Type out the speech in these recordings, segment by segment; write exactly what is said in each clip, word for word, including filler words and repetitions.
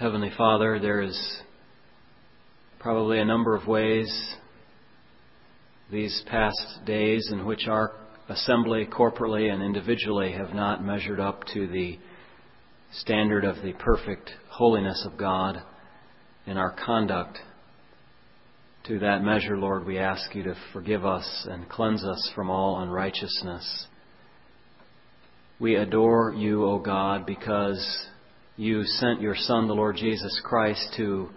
Heavenly Father, there is probably a number of ways these past days in which our assembly, corporately and individually, have not measured up to the standard of the perfect holiness of God in our conduct. To that measure, Lord, we ask you to forgive us and cleanse us from all unrighteousness. We adore you, O God, because you sent your Son, the Lord Jesus Christ, to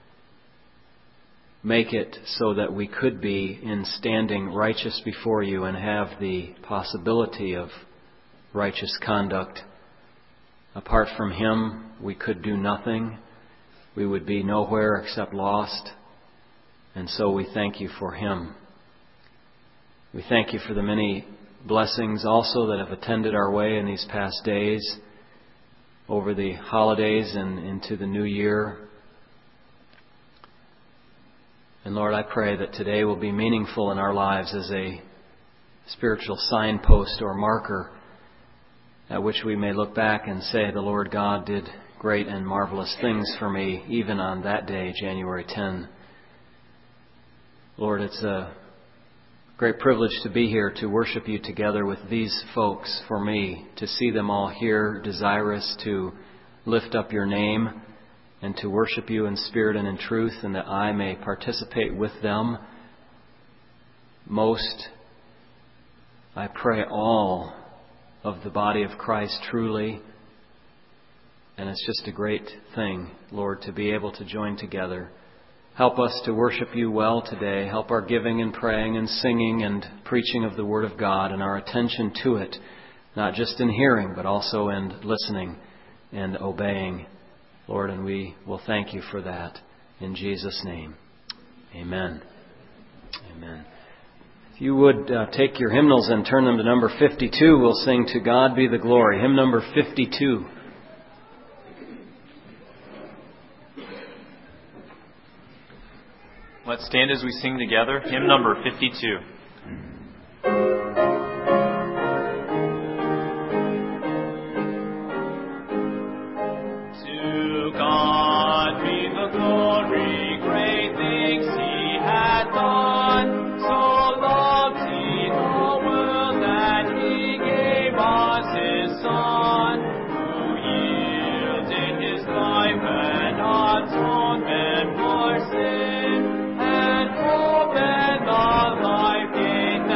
make it so that we could be in standing righteous before you and have the possibility of righteous conduct. Apart from Him, we could do nothing. We would be nowhere except lost. And so we thank you for Him. We thank you for the many blessings also that have attended our way in these past days, over the holidays and into the new year. And Lord, I pray that today will be meaningful in our lives as a spiritual signpost or marker at which we may look back and say, the Lord God did great and marvelous things for me, even on that day, January tenth. Lord, it's a great privilege to be here to worship you together with these folks, for me, to see them all here, desirous to lift up your name and to worship you in spirit and in truth, and that I may participate with them. Most, I pray, all of the body of Christ truly. And it's just a great thing, Lord, to be able to join together. Help us to worship you well today. Help our giving and praying and singing and preaching of the Word of God and our attention to it, not just in hearing, but also in listening and obeying, Lord, and we will thank you for that. In Jesus' name, amen. Amen. If you would uh, take your hymnals and turn them to number fifty-two, we'll sing To God Be the Glory. Hymn number fifty-two. Let's stand as we sing together. Hymn number fifty-two. And open the life gate.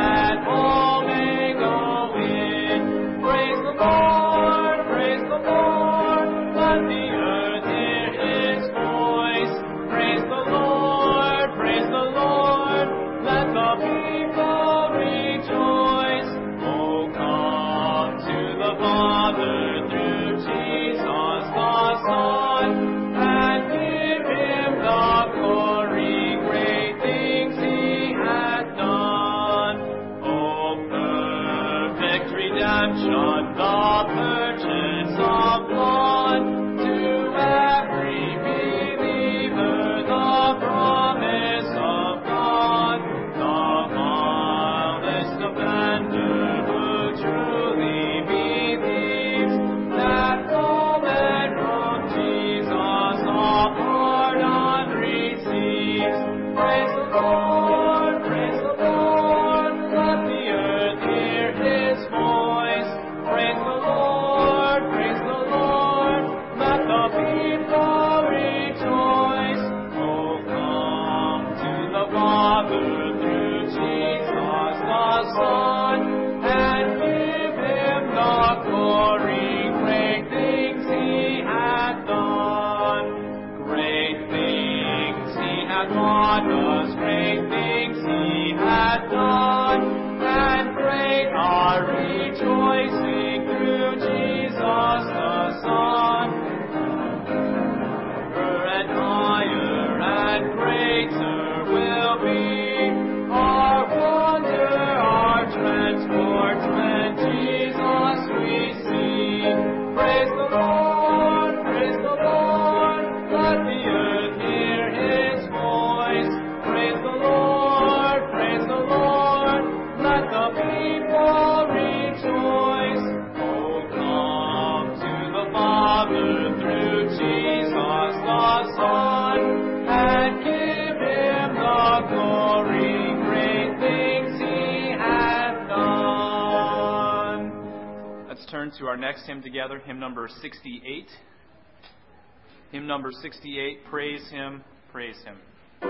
turn to our next hymn together, hymn number sixty-eight. Hymn number sixty-eight, Praise Him, Praise Him.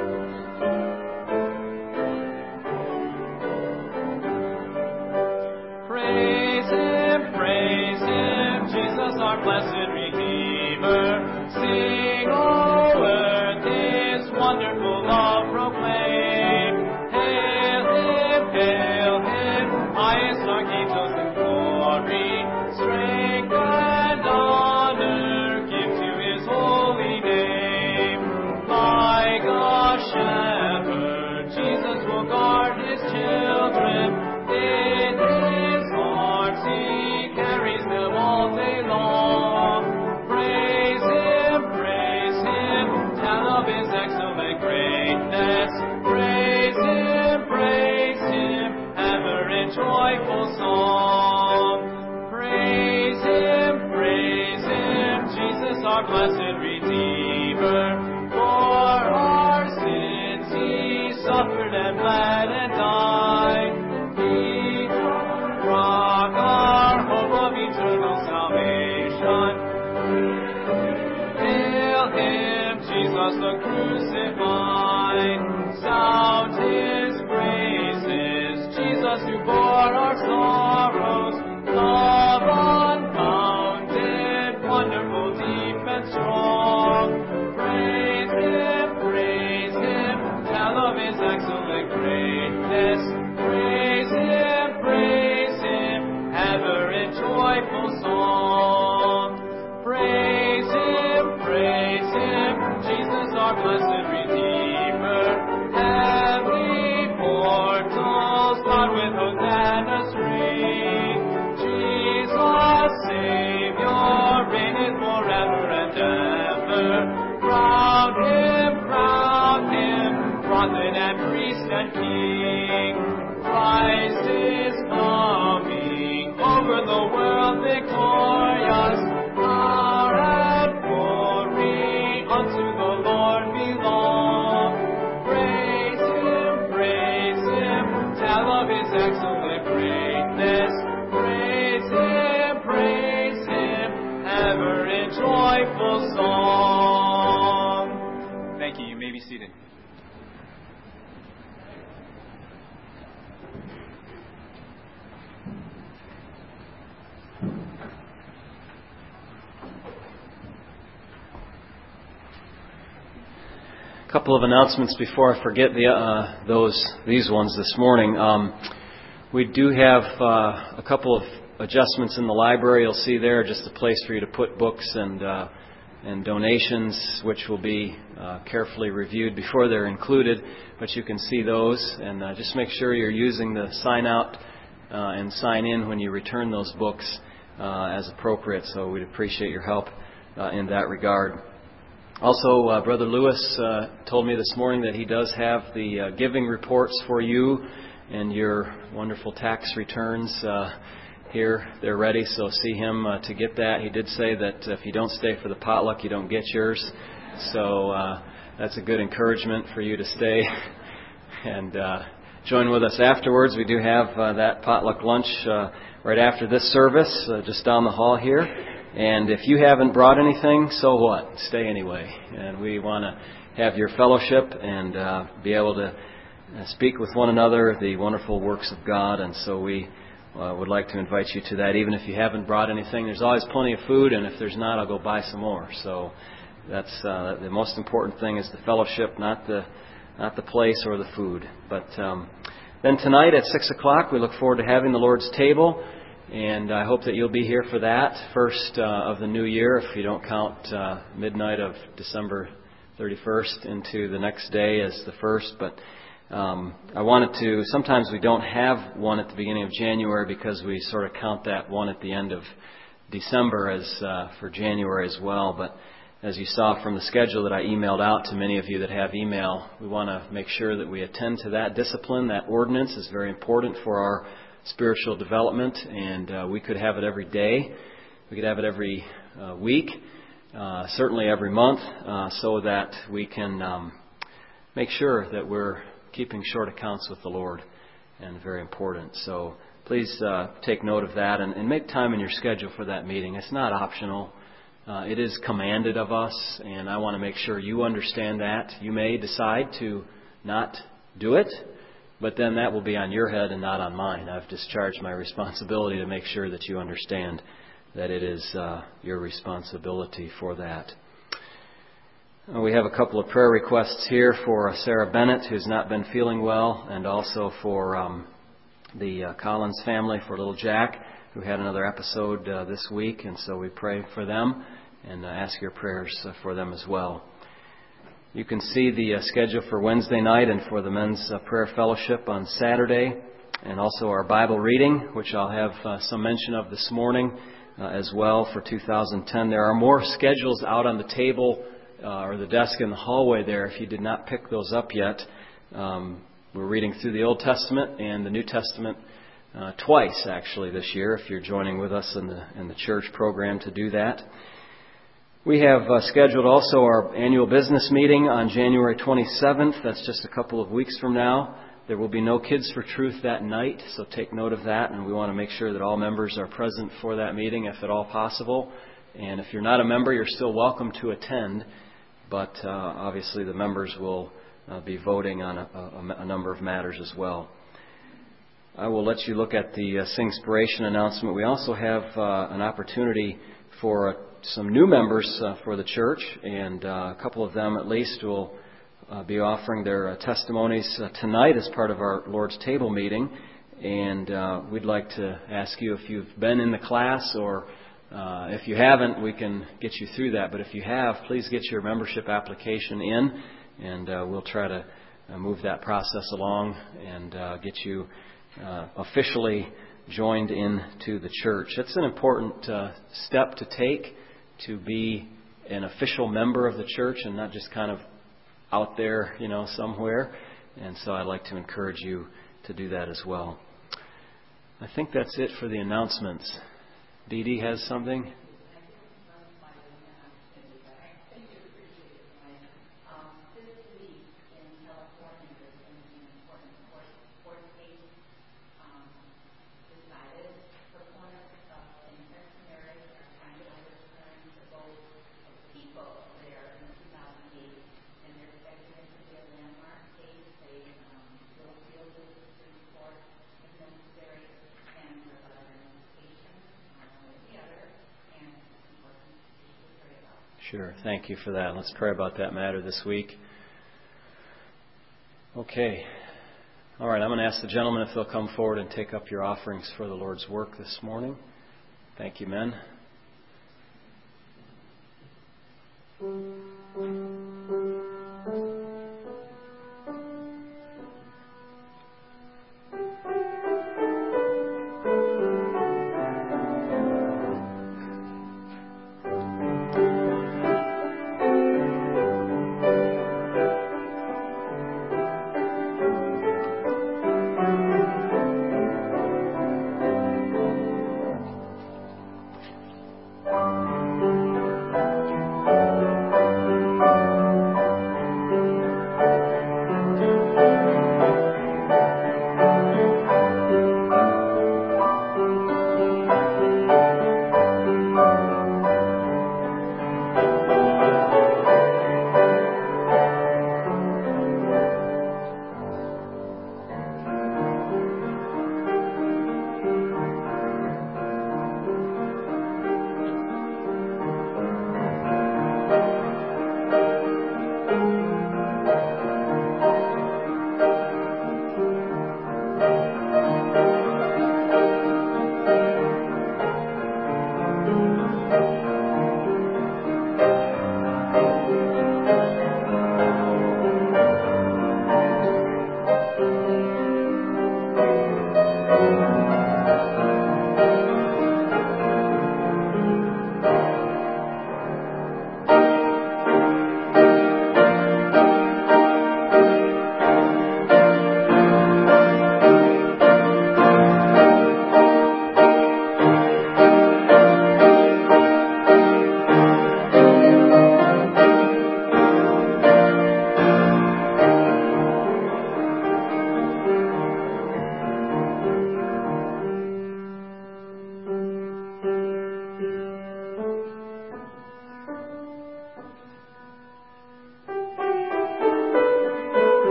Praise Him, praise Him, Jesus our blessed Redeemer. Sing, O earth, His wonderful love proclaim. Hail Him, hail Him, highest archangels in glory. Strength and honor give to His holy name. Like a shepherd, Jesus will guard His children. In His arms He carries them all day long. Praise Him, praise Him, tell of His excellent greatness. Praise Him, praise Him, ever in joyful song. Praise Him, praise Him, Jesus our blessed Redeemer. For our sins He suffered and bled and died. He, rock, our hope of eternal salvation. Hail Him, Jesus the crucified. Sound His praises, Jesus who bore our sorrows. Love unbounded, wonderful, deep and strong. Praise Him, praise Him, tell of His excellent greatness. Praise Him, praise Him, ever in joyful song. Praise Him, praise Him, Jesus our blessed Redeemer. Heavenly portals loud with hosannas ring. Jesus, Savior, reigneth forever and ever. Crown Him, crown Him, prophet and priest and king. Christ is coming, over the world victorious. Power and glory unto the Lord belong. Praise Him, praise Him, tell of His excellent greatness. Praise Him, praise Him, ever in joyful song. Thank you. You may be seated. A couple of announcements before I forget the uh, those these ones this morning. Um, we do have uh, a couple of adjustments in the library. You'll see there just a place for you to put books and uh, and donations, which will be uh, carefully reviewed before they're included. But you can see those, and uh, just make sure you're using the sign out uh, and sign in when you return those books uh, as appropriate. So we'd appreciate your help uh, in that regard. Also, uh, Brother Lewis uh, told me this morning that he does have the uh, giving reports for you and your wonderful tax returns uh, here. They're ready, so see him uh, to get that. He did say that if you don't stay for the potluck, you don't get yours. So uh, that's a good encouragement for you to stay and uh, join with us afterwards. We do have uh, that potluck lunch uh, right after this service, uh, just down the hall here. And if you haven't brought anything, so what? Stay anyway. And we want to have your fellowship and uh, be able to speak with one another the wonderful works of God. And so we uh, would like to invite you to that. Even if you haven't brought anything, there's always plenty of food. And if there's not, I'll go buy some more. So that's uh, the most important thing is the fellowship, not the not the place or the food. But um, then tonight at six o'clock, we look forward to having the Lord's table. And I hope that you'll be here for that, first uh, of the new year, if you don't count uh, midnight of December thirty-first into the next day as the first. But um, I wanted to, sometimes we don't have one at the beginning of January because we sort of count that one at the end of December as uh, for January as well. But as you saw from the schedule that I emailed out to many of you that have email, we want to make sure that we attend to that discipline. That ordinance is very important for our spiritual development, and uh, we could have it every day. We could have it every uh, week, uh, certainly every month, uh, so that we can um, make sure that we're keeping short accounts with the Lord, and very important. So please uh, take note of that and, and make time in your schedule for that meeting. It's not optional. Uh, it is commanded of us, and I want to make sure you understand that. You may decide to not do it, but then that will be on your head and not on mine. I've discharged my responsibility to make sure that you understand that it is uh, your responsibility for that. Uh, we have a couple of prayer requests here for uh, Sarah Bennett, who's not been feeling well, and also for um, the uh, Collins family, for little Jack, who had another episode uh, this week, and so we pray for them and uh, ask your prayers uh, for them as well. You can see the uh, schedule for Wednesday night and for the men's uh, prayer fellowship on Saturday, and also our Bible reading, which I'll have uh, some mention of this morning uh, as well for two thousand ten. There are more schedules out on the table uh, or the desk in the hallway there if you did not pick those up yet. Um, we're reading through the Old Testament and the New Testament uh, twice, actually, this year, if you're joining with us in the, in the church program to do that. We have uh, scheduled also our annual business meeting on January twenty-seventh. That's just a couple of weeks from now. There will be no Kids for Truth that night, so take note of that. And we want to make sure that all members are present for that meeting, if at all possible. And if you're not a member, you're still welcome to attend. But uh, obviously the members will uh, be voting on a, a, a number of matters as well. I will let you look at the uh, Singspiration announcement. We also have uh, an opportunity for a some new members uh, for the church, and uh, a couple of them at least will uh, be offering their uh, testimonies uh, tonight as part of our Lord's Table meeting. And uh, we'd like to ask you if you've been in the class, or uh, if you haven't, we can get you through that. But if you have, please get your membership application in, and uh, we'll try to uh, move that process along and uh, get you uh, officially joined into the church. It's an important uh, step to take, to be an official member of the church and not just kind of out there, you know, somewhere. And so I'd like to encourage you to do that as well. I think that's it for the announcements. Dee Dee has something? Sure. Thank you for that. Let's pray about that matter this week. Okay. All right. I'm going to ask the gentlemen if they'll come forward and take up your offerings for the Lord's work this morning. Thank you, men.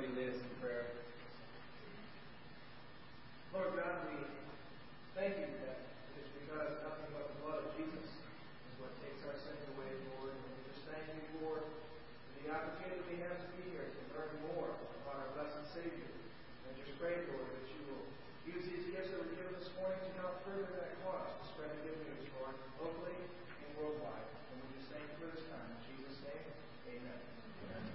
somebody lead us in prayer? Lord God, we thank you that it is because nothing but the blood of Jesus is what takes our sins away, Lord. And we just thank you for the opportunity we have to be here to learn more about our blessed Savior. And just pray, Lord, that you will use these gifts that we're given this morning to help further that cause, to spread the good news, Lord, locally and worldwide. And we just thank you for this time. In Jesus' name, amen. Amen.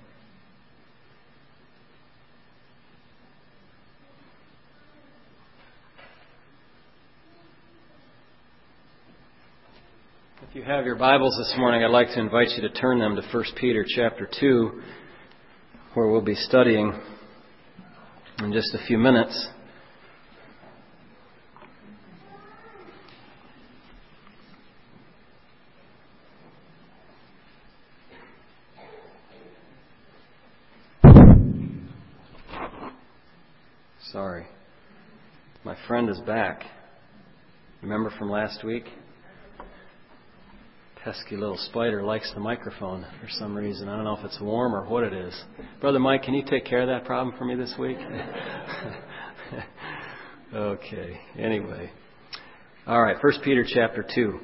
If you have your Bibles this morning, I'd like to invite you to turn them to First Peter chapter two, where we'll be studying in just a few minutes. Sorry. My friend is back. Remember from last week? Pesky little spider likes the microphone for some reason. I don't know if it's warm or what it is. Brother Mike, can you take care of that problem for me this week? Okay. Anyway. All right. First Peter chapter two.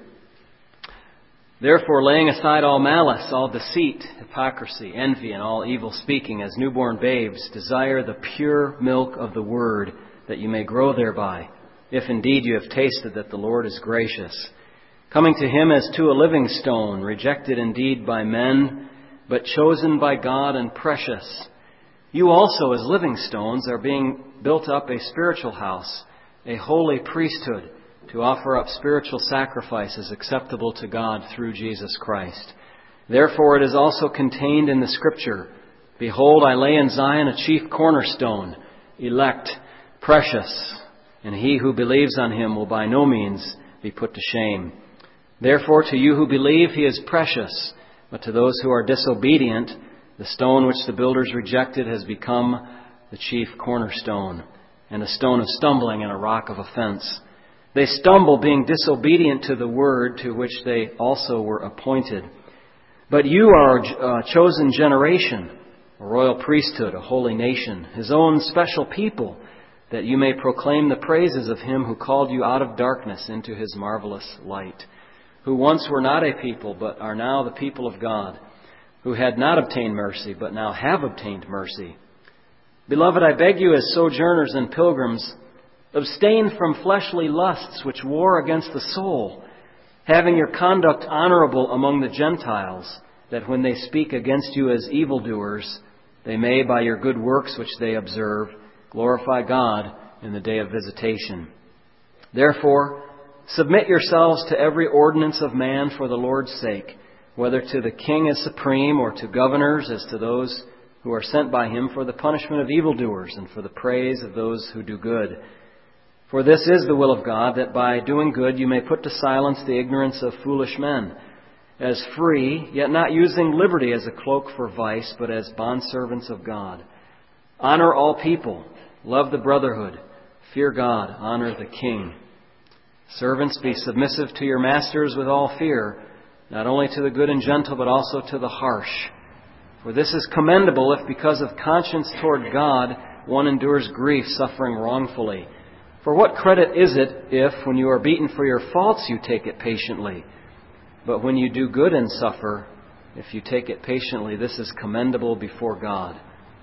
Therefore, laying aside all malice, all deceit, hypocrisy, envy, and all evil speaking, as newborn babes, desire the pure milk of the word, that you may grow thereby, if indeed you have tasted that the Lord is gracious. Coming to him as to a living stone, rejected indeed by men, but chosen by God and precious. You also, as living stones, are being built up a spiritual house, a holy priesthood, to offer up spiritual sacrifices acceptable to God through Jesus Christ. Therefore it is also contained in the Scripture, Behold, I lay in Zion a chief cornerstone, elect, precious, and he who believes on him will by no means be put to shame. Therefore, to you who believe, he is precious. But to those who are disobedient, the stone which the builders rejected has become the chief cornerstone, and a stone of stumbling and a rock of offense. They stumble, being disobedient to the word to which they also were appointed. But you are a chosen generation, a royal priesthood, a holy nation, his own special people, that you may proclaim the praises of him who called you out of darkness into his marvelous light, who once were not a people, but are now the people of God, who had not obtained mercy, but now have obtained mercy. Beloved, I beg you as sojourners and pilgrims, abstain from fleshly lusts which war against the soul, having your conduct honorable among the Gentiles, that when they speak against you as evildoers, they may, by your good works which they observe, glorify God in the day of visitation. Therefore, submit yourselves to every ordinance of man for the Lord's sake, whether to the king as supreme or to governors as to those who are sent by him for the punishment of evildoers and for the praise of those who do good. For this is the will of God, that by doing good you may put to silence the ignorance of foolish men, as free, yet not using liberty as a cloak for vice, but as bondservants of God. Honor all people, love the brotherhood, fear God, honor the king. Servants, be submissive to your masters with all fear, not only to the good and gentle, but also to the harsh. For this is commendable if because of conscience toward God one endures grief, suffering wrongfully. For what credit is it if, when you are beaten for your faults, you take it patiently? But when you do good and suffer, if you take it patiently, this is commendable before God.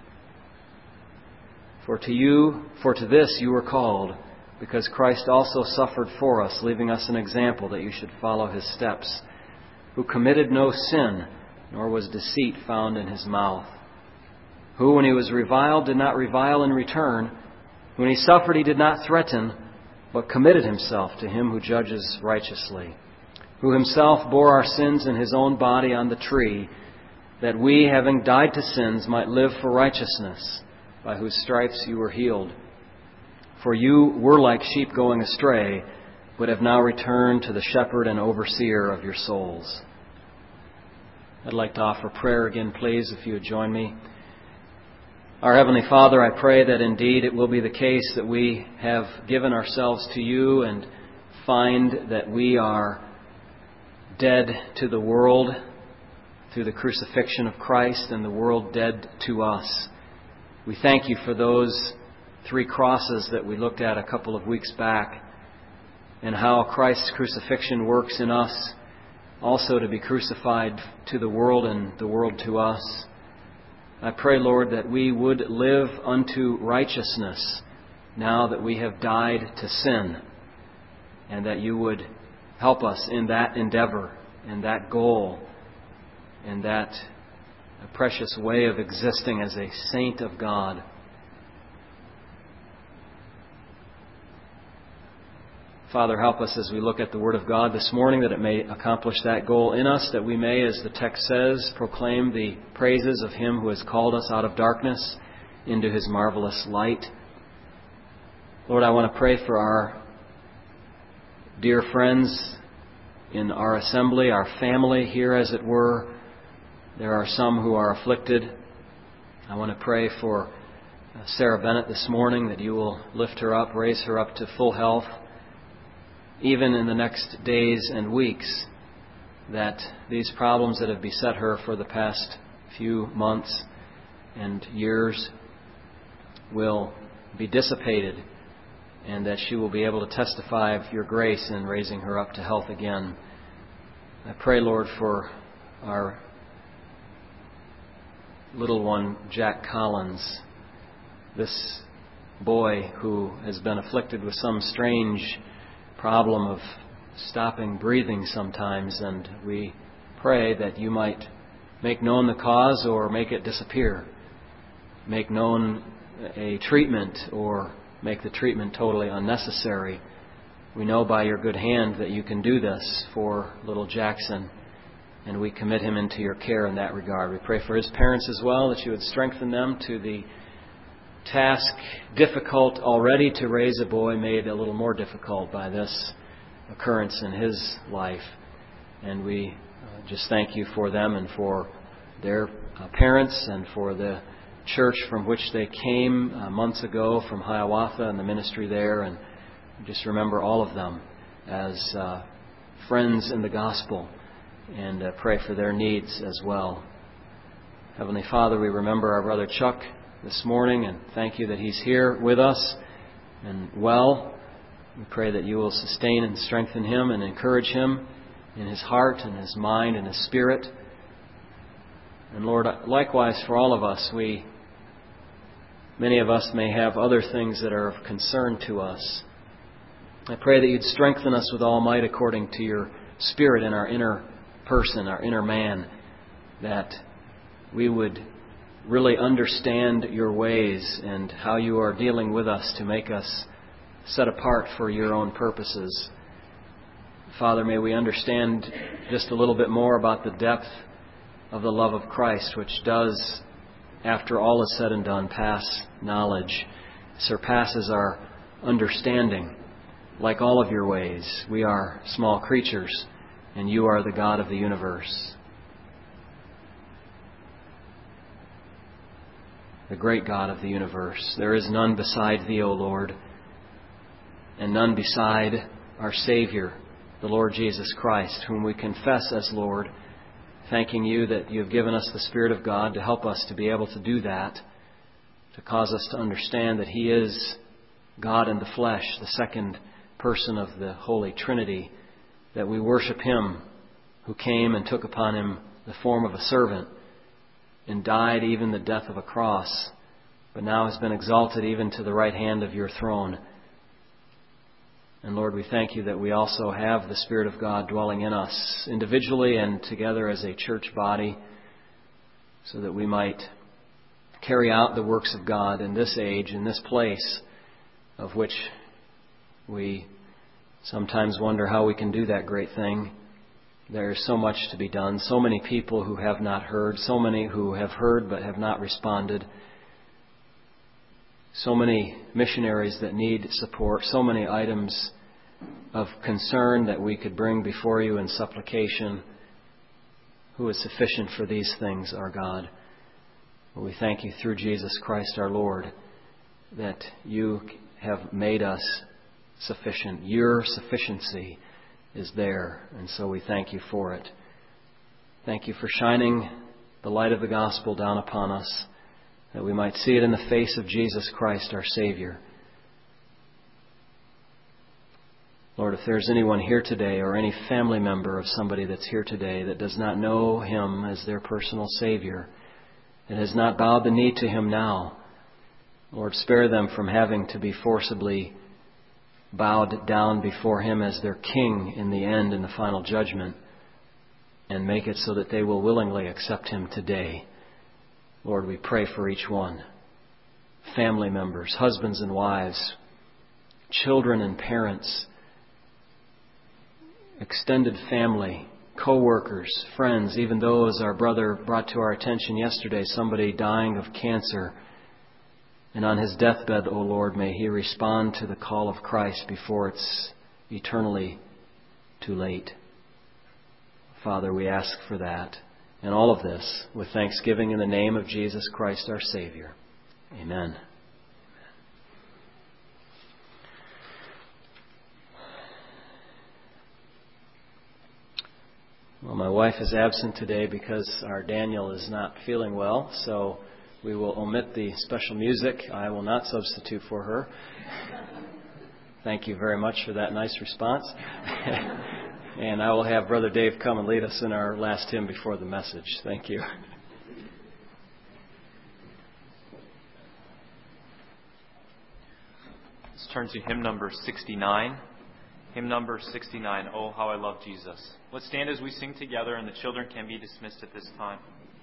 For to you, for to this you were called, because Christ also suffered for us, leaving us an example that you should follow his steps, who committed no sin, nor was deceit found in his mouth, who, when he was reviled, did not revile in return. When he suffered, he did not threaten, but committed himself to him who judges righteously, who himself bore our sins in his own body on the tree, that we, having died to sins, might live for righteousness, by whose stripes you were healed. For you were like sheep going astray, but have now returned to the shepherd and overseer of your souls. I'd like to offer prayer again, please, if you would join me. Our Heavenly Father, I pray that indeed it will be the case that we have given ourselves to you and find that we are dead to the world through the crucifixion of Christ and the world dead to us. We thank you for those three crosses that we looked at a couple of weeks back, and how Christ's crucifixion works in us also to be crucified to the world and the world to us. I pray, Lord, that we would live unto righteousness now that we have died to sin, and that you would help us in that endeavor, in that goal, in that precious way of existing as a saint of God. Father, help us as we look at the Word of God this morning, that it may accomplish that goal in us, that we may, as the text says, proclaim the praises of Him who has called us out of darkness into His marvelous light. Lord, I want to pray for our dear friends in our assembly, our family here, as it were. There are some who are afflicted. I want to pray for Sarah Bennett this morning, that you will lift her up, raise her up to full health, even in the next days and weeks, that these problems that have beset her for the past few months and years will be dissipated, and that she will be able to testify of your grace in raising her up to health again. I pray, Lord, for our little one, Jack Collins, this boy who has been afflicted with some strange problem of stopping breathing sometimes, and we pray that you might make known the cause or make it disappear, make known a treatment or make the treatment totally unnecessary. We know by your good hand that you can do this for little Jackson, and we commit him into your care in that regard. We pray for his parents as well, that you would strengthen them to the task, difficult already to raise a boy, made a little more difficult by this occurrence in his life. And we uh, just thank you for them and for their uh, parents and for the church from which they came uh, months ago from Hiawatha and the ministry there. And just remember all of them as uh, friends in the gospel, and uh, pray for their needs as well. Heavenly Father, we remember our brother Chuck this morning, and thank you that he's here with us and well. We pray that you will sustain and strengthen him and encourage him in his heart and his mind and his spirit. And Lord, likewise for all of us, we, many of us may have other things that are of concern to us. I pray that you'd strengthen us with all might according to your Spirit in our inner person, our inner man, that we would really understand your ways and how you are dealing with us to make us set apart for your own purposes. Father, may we understand just a little bit more about the depth of the love of Christ, which does, after all is said and done, pass knowledge, surpasses our understanding. Like all of your ways, we are small creatures, and you are the God of the universe, the great God of the universe. There is none beside thee, O Lord, and none beside our Savior, the Lord Jesus Christ, whom we confess as Lord, thanking you that you have given us the Spirit of God to help us to be able to do that, to cause us to understand that He is God in the flesh, the second person of the Holy Trinity, that we worship Him who came and took upon Him the form of a servant and died even the death of a cross, but now has been exalted even to the right hand of your throne. And Lord, we thank you that we also have the Spirit of God dwelling in us individually and together as a church body, so that we might carry out the works of God in this age, in this place, of which we sometimes wonder how we can do that great thing. There is so much to be done, so many people who have not heard, so many who have heard but have not responded, so many missionaries that need support, so many items of concern that we could bring before you in supplication. Who is sufficient for these things, our God? We thank you through Jesus Christ our Lord that you have made us sufficient. Your sufficiency is there, and so we thank you for it. Thank you for shining the light of the gospel down upon us. that we might see it in the face of Jesus Christ, our Savior. Lord, if there's anyone here today or any family member of somebody that's here today that does not know Him as their personal Savior and has not bowed the knee to Him now, Lord, spare them from having to be forcibly bowed down before Him as their King in the end, in the final judgment, and make it so that they will willingly accept Him today. Lord, we pray for each one. Family members, husbands and wives, children and parents, extended family, co-workers, friends, even those our brother brought to our attention yesterday, somebody dying of cancer. And on his deathbed, O Lord, may he respond to the call of Christ before it's eternally too late. Father, we ask for that. And all of this with thanksgiving in the name of Jesus Christ, our Savior. Amen. Well, my wife is absent today because our Daniel is not feeling well, so we will omit the special music. I will not substitute for her. Thank you very much for that nice response. And I will have Brother Dave come and lead us in our last hymn before the message. Thank you. Let's turn to hymn number sixty-nine. Hymn number sixty-nine, Oh, How I Love Jesus. Let's stand as we sing together, and the children can be dismissed at this time.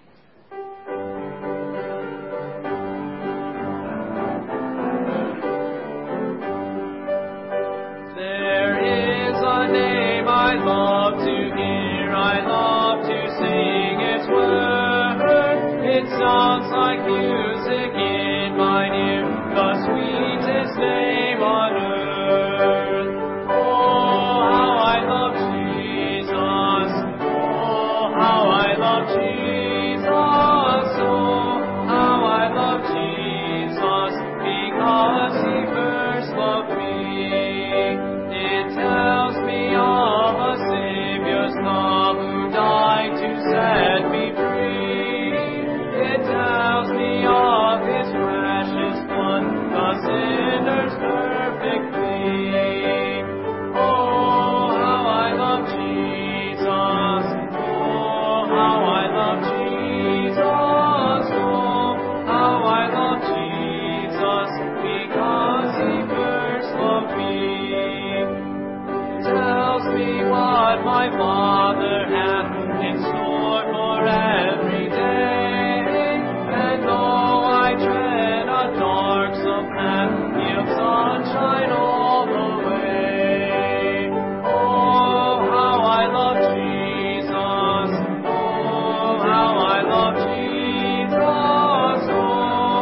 There is a name I love to hear, I love to sing its word. It sounds like music in mine ear, the sweetest name on earth. Oh, how I love Jesus. Oh, how I love Jesus. Oh, how I love Jesus, because He first loved me. It tells me of a Savior's love who died to set me free. It tells me of His precious blood, the sinner's perfect plea. Oh, how I love Jesus. Oh, how I love Jesus. Oh, how I love Jesus, because He first loved me. Tells me what my Father hath in store for every day. And though I tread a darksome path, gives sunshine all the way. Oh, how I love Jesus. Oh, how I love Jesus. Oh,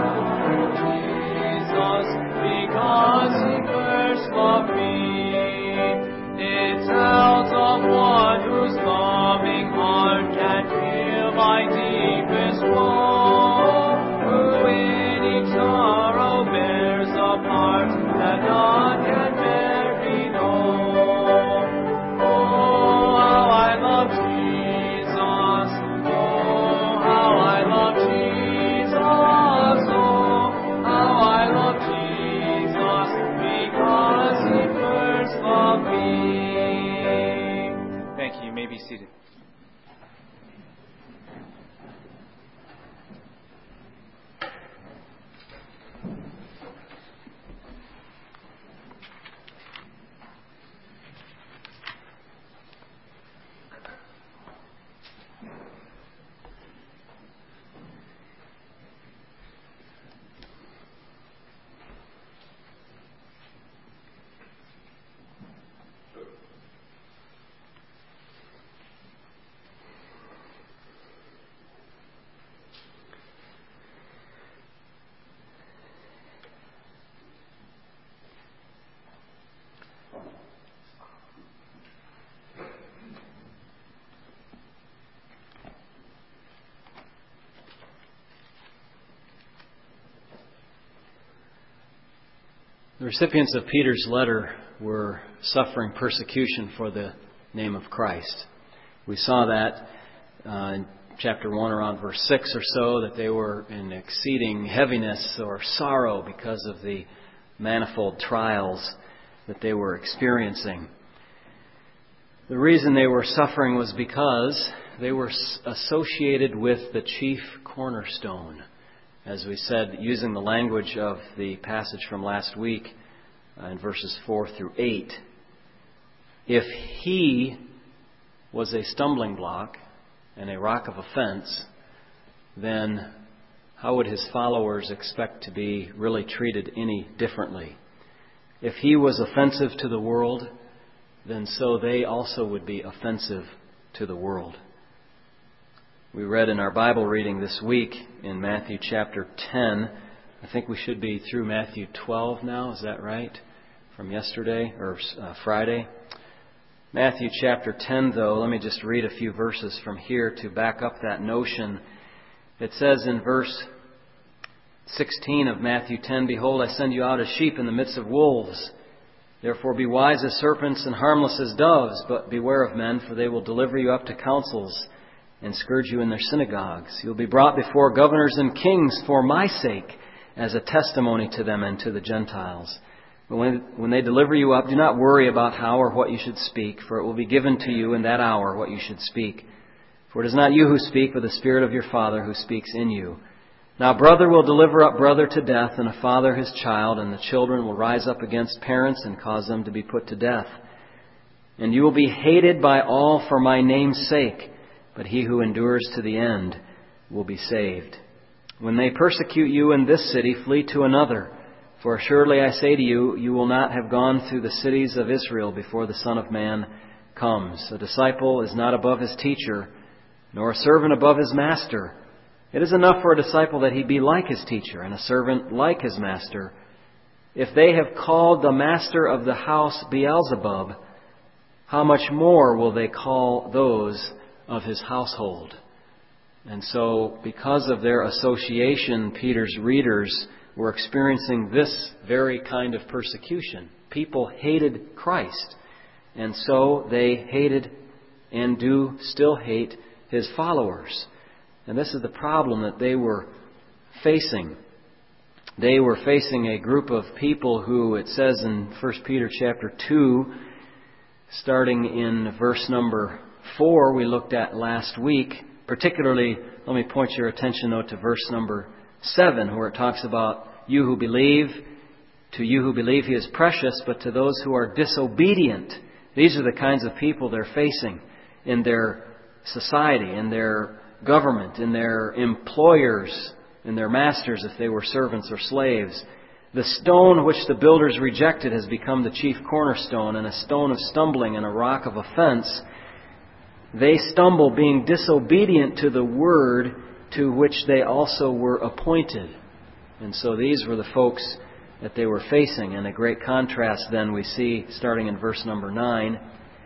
Jesus, because He first loved me. It tells of one whose loving heart can feel my deepest woe, who in each sorrow bears a part that none can bear below. Oh, how I love Jesus. Oh, how I love Jesus. Oh, how I love Jesus, because He first loved me. Thank you. You may be seated. The recipients of Peter's letter were suffering persecution for the name of Christ. We saw that uh, in chapter one, around verse six or so, that they were in exceeding heaviness or sorrow because of the manifold trials that they were experiencing. The reason they were suffering was because they were associated with the chief cornerstone. As we said, using the language of the passage from last week uh, in verses four through eight. If he was a stumbling block and a rock of offense, then how would his followers expect to be really treated any differently? If he was offensive to the world, then so they also would be offensive to the world. We read in our Bible reading this week in Matthew chapter ten, I think we should be through Matthew twelve now, is that right? From yesterday, or uh, Friday. Matthew chapter ten, though, let me just read a few verses from here to back up that notion. It says in verse sixteen of Matthew ten, "Behold, I send you out as sheep in the midst of wolves. Therefore be wise as serpents and harmless as doves, but beware of men, for they will deliver you up to councils and scourge you in their synagogues. You'll be brought before governors and kings for my sake, as a testimony to them and to the Gentiles. But when, when they deliver you up, do not worry about how or what you should speak, for it will be given to you in that hour what you should speak. For it is not you who speak, but the Spirit of your Father who speaks in you. Now brother will deliver up brother to death, and a father his child, and the children will rise up against parents and cause them to be put to death. And you will be hated by all for my name's sake, but he who endures to the end will be saved. When they persecute you in this city, flee to another. For assuredly I say to you, you will not have gone through the cities of Israel before the Son of Man comes. A disciple is not above his teacher, nor a servant above his master. It is enough for a disciple that he be like his teacher, and a servant like his master. If they have called the master of the house Beelzebub, how much more will they call those of his household?" And so, because of their association, Peter's readers were experiencing this very kind of persecution. People hated Christ, and so they hated and do still hate his followers. And this is the problem that they were facing. They were facing a group of people who, it says in First Peter chapter two, starting in verse number four, we looked at last week. Particularly, let me point your attention, though, to verse number seven, where it talks about you who believe. To you who believe, he is precious, but to those who are disobedient. These are the kinds of people they're facing in their society, in their government, in their employers, in their masters if they were servants or slaves. The stone which the builders rejected has become the chief cornerstone, and a stone of stumbling and a rock of offense. They stumble, being disobedient to the word to which they also were appointed. And so these were the folks that they were facing. And a great contrast then we see starting in verse number nine.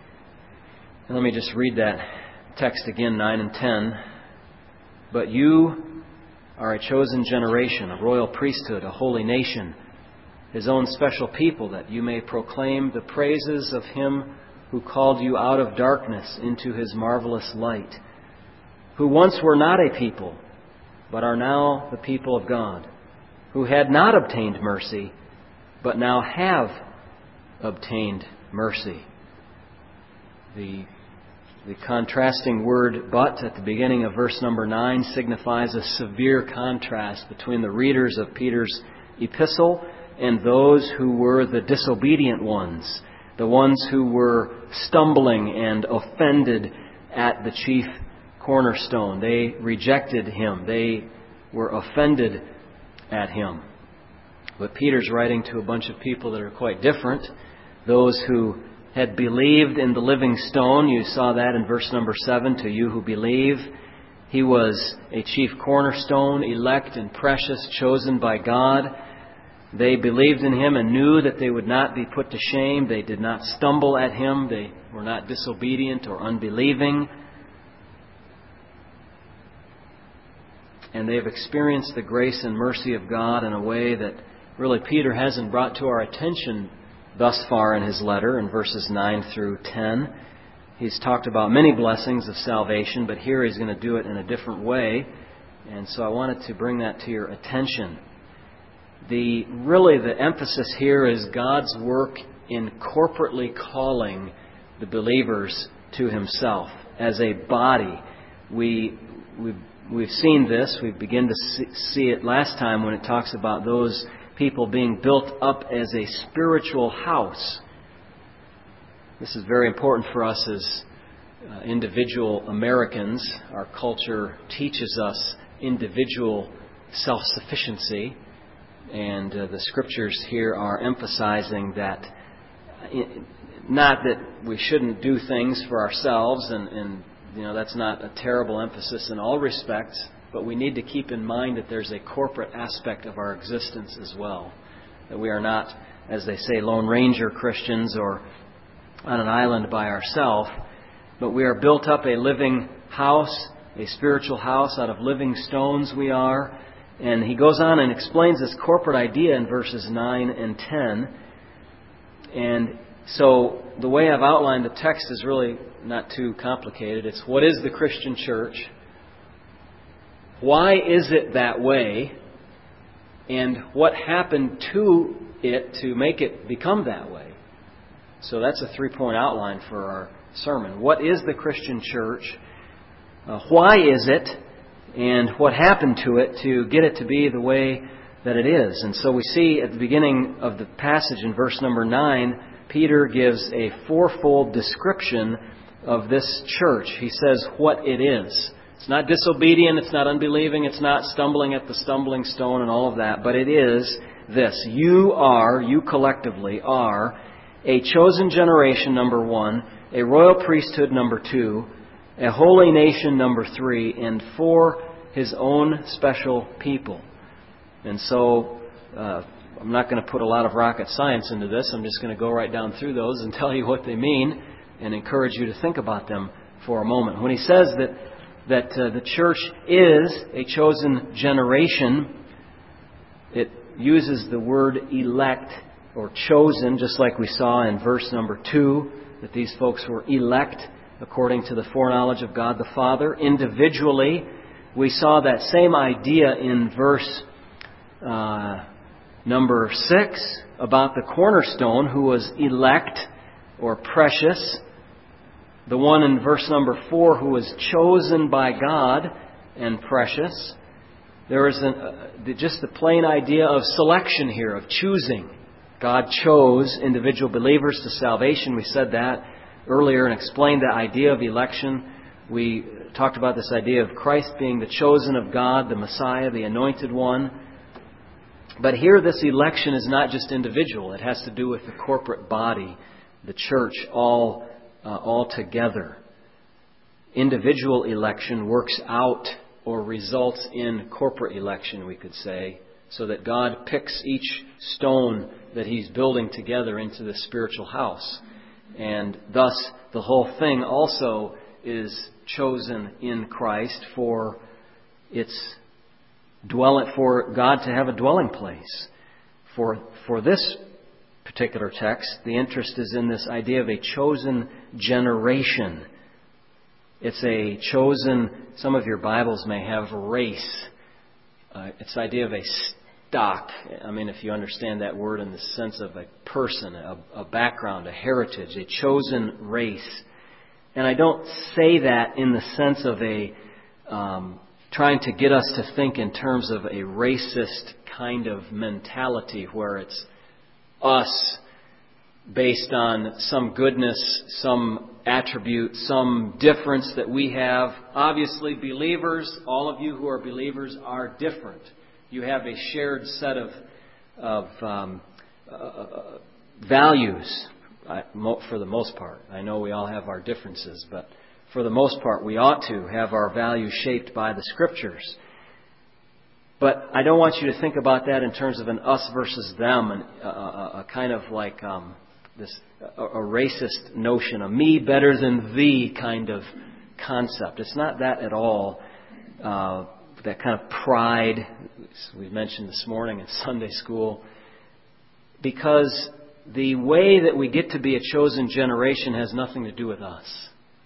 And let me just read that text again, nine and ten. "But you are a chosen generation, a royal priesthood, a holy nation, his own special people, that you may proclaim the praises of him who called you out of darkness into his marvelous light, who once were not a people, but are now the people of God, who had not obtained mercy, but now have obtained mercy." The, the contrasting word "but" at the beginning of verse number nine signifies a severe contrast between the readers of Peter's epistle and those who were the disobedient ones, the ones who were stumbling and offended at the chief cornerstone. They rejected him. They were offended at him. But Peter's writing to a bunch of people that are quite different. Those who had believed in the living stone. You saw that in verse number seven. To you who believe. He was a chief cornerstone, elect and precious, chosen by God. They believed in him and knew that they would not be put to shame. They did not stumble at him. They were not disobedient or unbelieving. And they've experienced the grace and mercy of God in a way that really Peter hasn't brought to our attention thus far in his letter in verses nine through ten. he's talked about many blessings of salvation, but here he's going to do it in a different way. And so I wanted to bring that to your attention. The really the emphasis here is God's work in corporately calling the believers to Himself as a body. We we've, we've seen this. We began to see it last time when it talks about those people being built up as a spiritual house. This is very important for us as uh, individual Americans. Our culture teaches us individual self-sufficiency. And uh, the Scriptures here are emphasizing that, not that we shouldn't do things for ourselves, and, and you know that's not a terrible emphasis in all respects, but we need to keep in mind that there's a corporate aspect of our existence as well. That we are not, as they say, Lone Ranger Christians or on an island by ourselves, but we are built up a living house, a spiritual house out of living stones we are. And he goes on and explains this corporate idea in verses nine and ten. And so the way I've outlined the text is really not too complicated. It's what is the Christian church? Why is it that way? And what happened to it to make it become that way? So that's a three-point outline for our sermon. What is the Christian church? Uh, why is it? And what happened to it to get it to be the way that it is. And so we see at the beginning of the passage in verse number nine, Peter gives a fourfold description of this church. He says what it is. It's not disobedient, it's not unbelieving, it's not stumbling at the stumbling stone and all of that, but it is this. You are, you collectively are, a chosen generation, number one, a royal priesthood, number two, a holy nation, number three, and for His own special people. And so, uh, I'm not going to put a lot of rocket science into this. I'm just going to go right down through those and tell you what they mean and encourage you to think about them for a moment. When he says that that uh, the church is a chosen generation, it uses the word elect or chosen, just like we saw in verse number two, that these folks were elect according to the foreknowledge of God the Father. Individually, we saw that same idea in verse uh, number six about the cornerstone who was elect or precious. The one in verse number four who was chosen by God and precious. There is an, uh, just the plain idea of selection here, of choosing. God chose individual believers to salvation. We said that earlier and explained the idea of election. We talked about this idea of Christ being the chosen of God, the Messiah, the anointed one. But here this election is not just individual. It has to do with the corporate body, the church, all, uh, all together. Individual election works out or results in corporate election, we could say, so that God picks each stone that He's building together into the spiritual house. And thus, the whole thing also is chosen in Christ for its dwell for God to have a dwelling place. For for this particular text, the interest is in this idea of a chosen generation. It's a chosen. Some of your Bibles may have race. Uh, it's the idea of a stock. I mean, if you understand that word in the sense of a person, a, a background, a heritage, a chosen race. And I don't say that in the sense of a um, trying to get us to think in terms of a racist kind of mentality where it's us based on some goodness, some attribute, some difference that we have. Obviously, believers, all of you who are believers are different. You have a shared set of, of um, uh, values, for the most part. I know we all have our differences, but for the most part, we ought to have our values shaped by the Scriptures. But I don't want you to think about that in terms of an us versus them, and a, a, a kind of like um, this a, a racist notion, a me better than thee kind of concept. It's not that at all. Uh, that kind of pride we mentioned this morning in Sunday school, because the way that we get to be a chosen generation has nothing to do with us.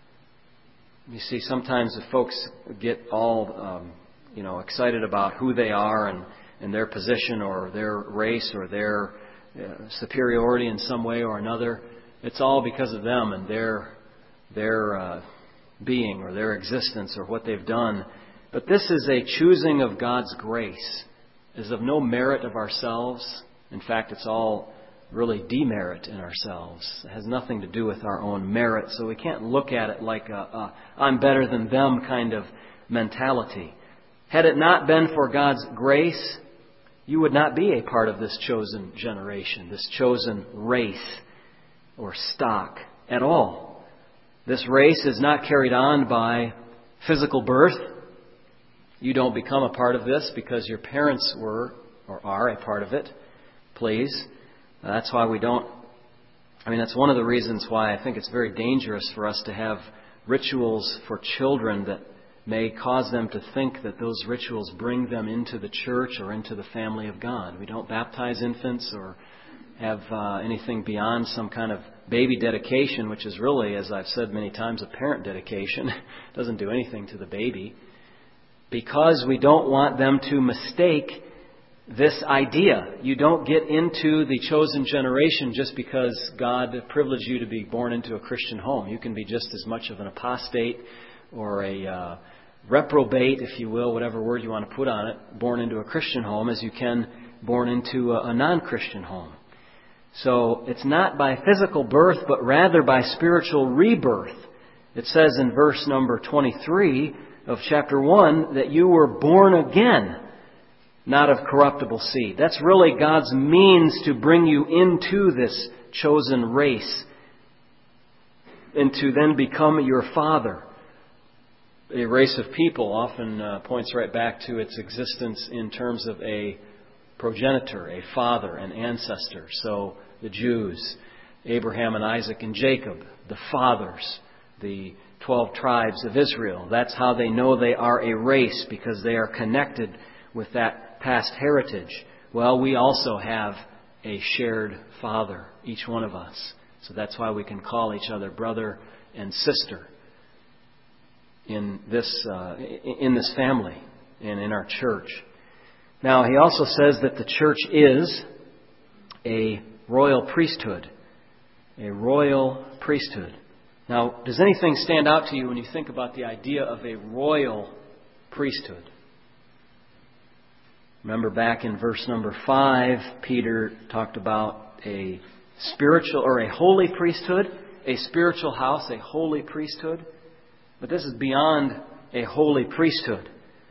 You see, sometimes the folks get all, um, you know, excited about who they are and, and their position or their race or their uh, superiority in some way or another. It's all because of them and their their uh, being or their existence or what they've done. But this is a choosing of God's grace. It is of no merit of ourselves. In fact, it's all really demerit in ourselves. It has nothing to do with our own merit. So we can't look at it like a, a I'm better than them kind of mentality. Had it not been for God's grace, you would not be a part of this chosen generation, this chosen race or stock at all. This race is not carried on by physical birth. You don't become a part of this because your parents were or are a part of it. Please. That's why we don't, I mean, that's one of the reasons why I think it's very dangerous for us to have rituals for children that may cause them to think that those rituals bring them into the church or into the family of God. We don't baptize infants or have uh, anything beyond some kind of baby dedication, which is really, as I've said many times, a parent dedication. It doesn't do anything to the baby. Because we don't want them to mistake this idea. You don't get into the chosen generation just because God privileged you to be born into a Christian home. You can be just as much of an apostate or a uh, reprobate, if you will, whatever word you want to put on it, born into a Christian home as you can born into a, a non-Christian home. So it's not by physical birth, but rather by spiritual rebirth. It says in verse number twenty-three of chapter one that you were born again, not of corruptible seed. That's really God's means to bring you into this chosen race and to then become your Father. A race of people often uh, points right back to its existence in terms of a progenitor, a father, an ancestor. So the Jews, Abraham and Isaac and Jacob, the fathers, the twelve tribes of Israel. That's how they know they are a race, because they are connected with that past heritage. Well, we also have a shared Father, each one of us. So that's why we can call each other brother and sister in this uh, in this family and in our church. Now, he also says that the church is a royal priesthood. A royal priesthood. Now, does anything stand out to you when you think about the idea of a royal priesthood? Remember back in verse number five, Peter talked about a spiritual or a holy priesthood, a spiritual house, a holy priesthood. But this is beyond a holy priesthood.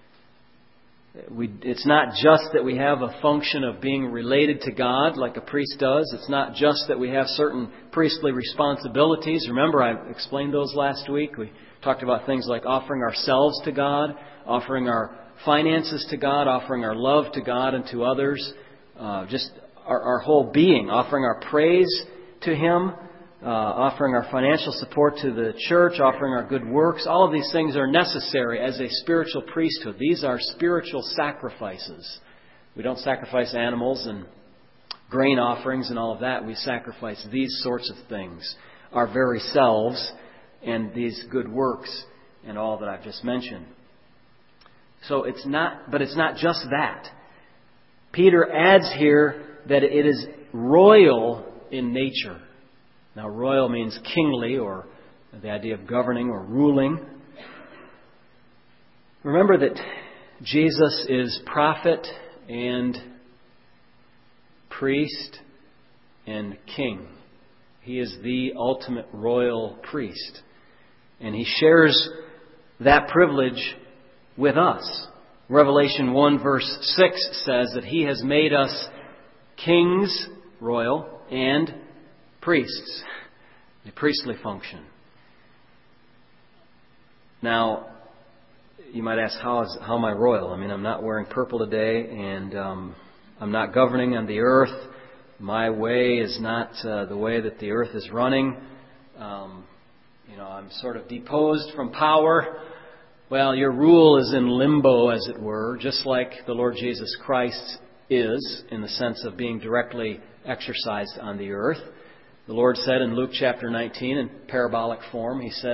We, it's not just that we have a function of being related to God like a priest does. It's not just that we have certain priestly responsibilities. Remember, I explained those last week. We talked about things like offering ourselves to God, offering our finances to God, offering our love to God and to others, uh, just our, our whole being, offering our praise to Him, uh, offering our financial support to the church, offering our good works. All of these things are necessary as a spiritual priesthood. These are spiritual sacrifices. We don't sacrifice animals and grain offerings and all of that. We sacrifice these sorts of things, our very selves and these good works and all that I've just mentioned. So it's not, but it's not just that. Peter adds here that it is royal in nature. Now, royal means kingly, or the idea of governing or ruling. Remember that Jesus is prophet and priest and king. He is the ultimate royal priest. And He shares that privilege with us. Revelation one verse six says that He has made us kings, royal, and priests. A priestly function. Now, you might ask, how is how am I royal? I mean, I'm not wearing purple today, and um, I'm not governing on the earth. My way is not uh, the way that the earth is running. Um, you know, I'm sort of deposed from power. Well, your rule is in limbo, as it were, just like the Lord Jesus Christ is, in the sense of being directly exercised on the earth. The Lord said in Luke chapter nineteen, in parabolic form, He said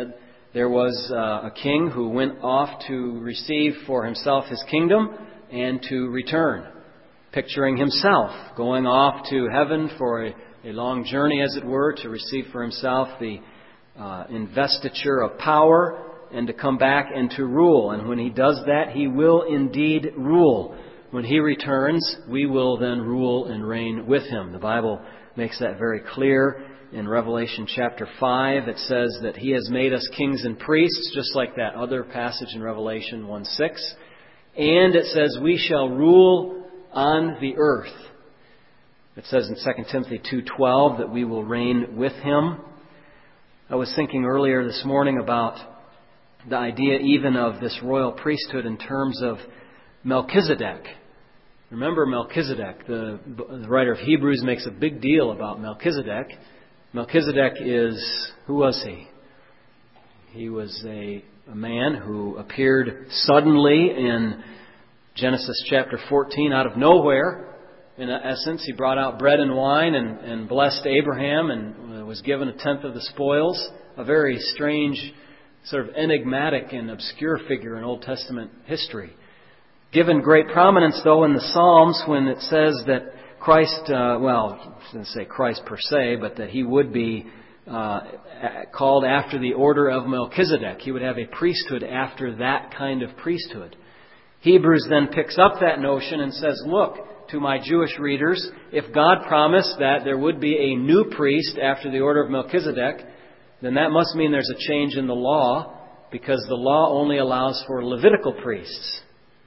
there was uh, a king who went off to receive for himself his kingdom and to return, picturing himself going off to heaven for a, a long journey, as it were, to receive for himself the uh, investiture of power and to come back and to rule. And when he does that, he will indeed rule. When he returns, we will then rule and reign with him. The Bible makes that very clear. In Revelation chapter five, it says that he has made us kings and priests, just like that other passage in Revelation one six. And it says we shall rule on the earth. It says in Second Timothy two twelve that we will reign with him. I was thinking earlier this morning about the idea even of this royal priesthood in terms of Melchizedek. Remember Melchizedek. The, the writer of Hebrews makes a big deal about Melchizedek. Melchizedek is, who was he? He was a, a man who appeared suddenly in Genesis chapter fourteen out of nowhere. In essence, he brought out bread and wine and, and blessed Abraham and was given a tenth of the spoils. A very strange, sort of enigmatic and obscure figure in Old Testament history. Given great prominence, though, in the Psalms when it says that Christ, uh, well, I didn't say Christ per se, but that he would be uh, called after the order of Melchizedek. He would have a priesthood after that kind of priesthood. Hebrews then picks up that notion and says, look, to my Jewish readers, if God promised that there would be a new priest after the order of Melchizedek, then that must mean there's a change in the law, because the law only allows for Levitical priests.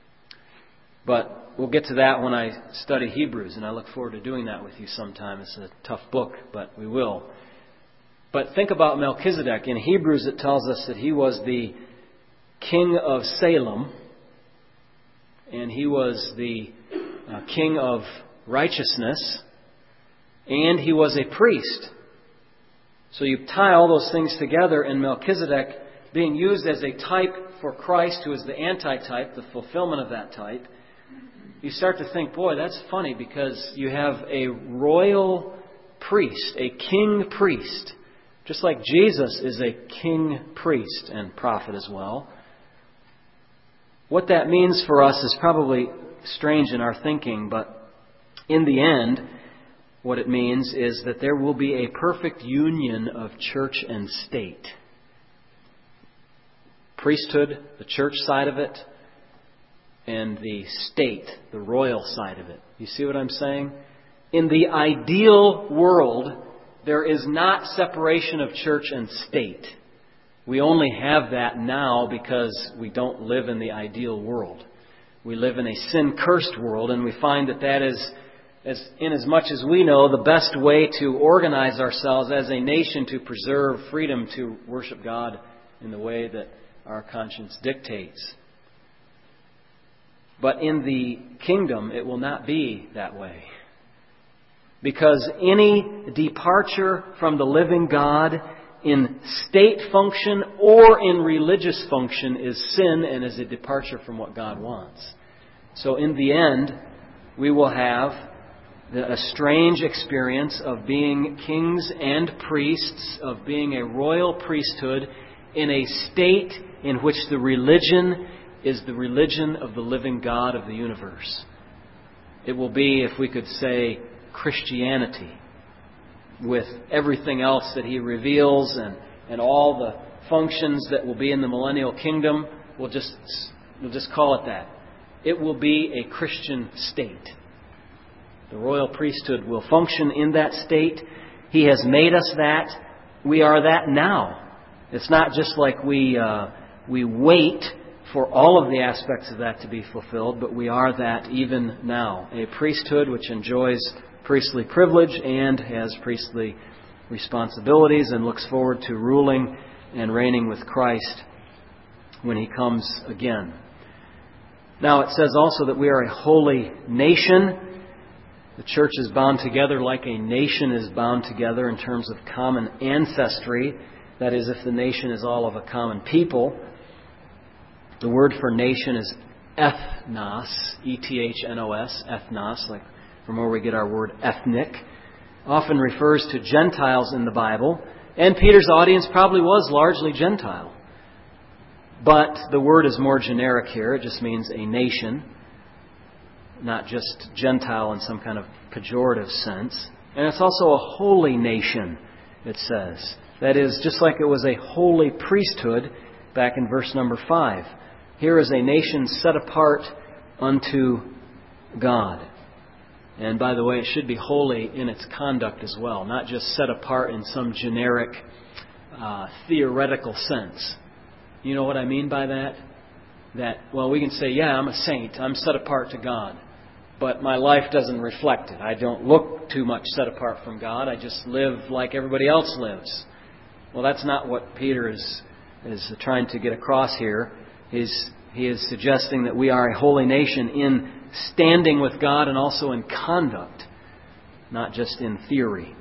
But we'll get to that when I study Hebrews, and I look forward to doing that with you sometime. It's a tough book, but we will. But think about Melchizedek. In Hebrews it tells us that he was the king of Salem, and he was the uh, king of righteousness, and he was a priest. So you tie all those things together, and Melchizedek being used as a type for Christ, who is the antitype, the fulfillment of that type, you start to think, boy, that's funny, because you have a royal priest, a king priest, just like Jesus is a king priest and prophet as well. What that means for us is probably strange in our thinking, but in the end, what it means is that there will be a perfect union of church and state. Priesthood, the church side of it, and the state, the royal side of it. You see what I'm saying? In the ideal world, there is not separation of church and state. We only have that now because we don't live in the ideal world. We live in a sin-cursed world, and we find that that is, as in as much as we know, the best way to organize ourselves as a nation to preserve freedom to worship God in the way that our conscience dictates. But in the kingdom, it will not be that way. Because any departure from the living God in state function or in religious function is sin and is a departure from what God wants. So in the end, we will have a strange experience of being kings and priests, of being a royal priesthood in a state in which the religion is the religion of the living God of the universe. It will be, if we could say, Christianity, with everything else that He reveals and, and all the functions that will be in the millennial kingdom. We'll just, we'll just call it that. It will be a Christian state. The royal priesthood will function in that state. He has made us that. We are that now. It's not just like we uh, we wait for all of the aspects of that to be fulfilled, but we are that even now. A priesthood which enjoys priestly privilege and has priestly responsibilities and looks forward to ruling and reigning with Christ when He comes again. Now it says also that we are a holy nation. The church is bound together like a nation is bound together in terms of common ancestry. That is, if the nation is all of a common people. The word for nation is ethnos, E T H N O S, ethnos, like from where we get our word ethnic. Often refers to Gentiles in the Bible. And Peter's audience probably was largely Gentile. But the word is more generic here. It just means a nation, not just Gentile in some kind of pejorative sense. And it's also a holy nation, it says. That is, just like it was a holy priesthood back in verse number five. Here is a nation set apart unto God. And by the way, it should be holy in its conduct as well, not just set apart in some generic uh, theoretical sense. You know what I mean by that? That, well, we can say, yeah, I'm a saint. I'm set apart to God. But my life doesn't reflect it. I don't look too much set apart from God. I just live like everybody else lives. Well, that's not what Peter is is trying to get across here. He's, he is suggesting that we are a holy nation in standing with God and also in conduct, not just in theory.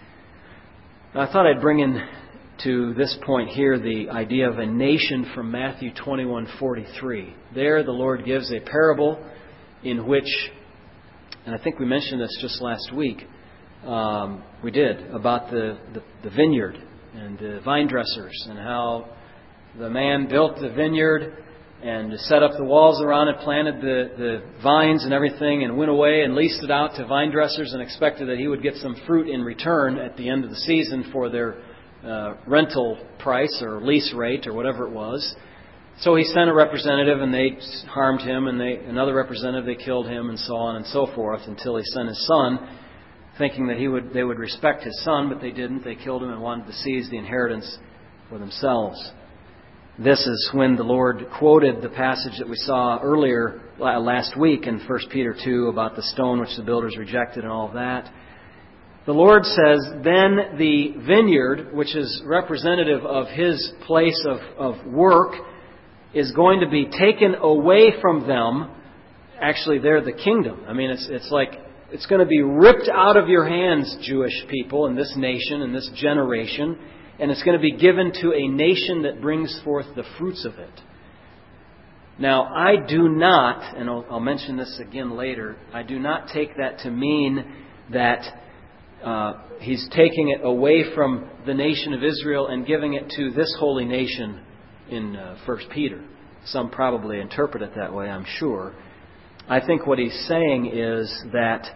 I thought I'd bring in to this point here the idea of a nation from Matthew twenty-one forty-three. There the Lord gives a parable in which, and I think we mentioned this just last week, um, we did, about the, the, the vineyard and the vine dressers and how the man built the vineyard and set up the walls around it, planted the, the vines and everything, and went away and leased it out to vine dressers and expected that he would get some fruit in return at the end of the season for their uh, rental price or lease rate or whatever it was. So he sent a representative, and they harmed him, and they another representative, they killed him, and so on and so forth, until he sent his son, thinking that he would they would respect his son, but they didn't. They killed him and wanted to seize the inheritance for themselves. This is when the Lord quoted the passage that we saw earlier last week in First Peter two about the stone which the builders rejected and all of that. The Lord says, then the vineyard, which is representative of His place of, of work, is going to be taken away from them. Actually, they're the kingdom. I mean, it's it's like it's going to be ripped out of your hands, Jewish people, in this nation, in this generation, and it's going to be given to a nation that brings forth the fruits of it. Now, I do not, and I'll, I'll mention this again later, I do not take that to mean that uh, He's taking it away from the nation of Israel and giving it to this holy nation in uh, First Peter. Some probably interpret it that way, I'm sure. I think what he's saying is that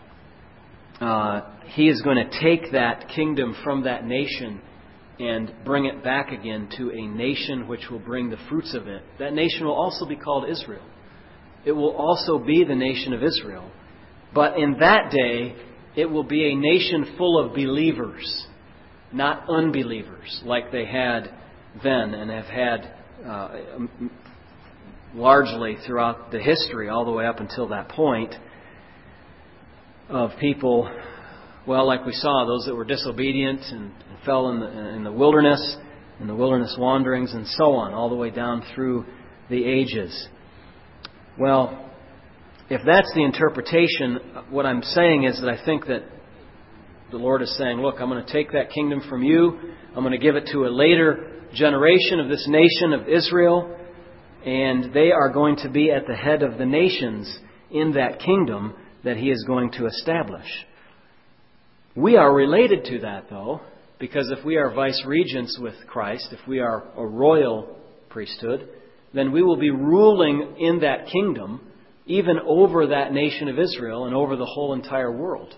uh, he is going to take that kingdom from that nation and bring it back again to a nation which will bring the fruits of it. That nation will also be called Israel. It will also be the nation of Israel. But in that day, it will be a nation full of believers, not unbelievers, like they had then and have had uh, largely throughout the history, all the way up until that point, of people, well, like we saw, those that were disobedient and, and fell in the, in the wilderness, in the wilderness wanderings, and so on, all the way down through the ages. Well, if that's the interpretation, what I'm saying is that I think that the Lord is saying, look, I'm going to take that kingdom from you. I'm going to give it to a later generation of this nation of Israel, and they are going to be at the head of the nations in that kingdom that He is going to establish. We are related to that, though, because if we are vice-regents with Christ, if we are a royal priesthood, then we will be ruling in that kingdom, even over that nation of Israel and over the whole entire world.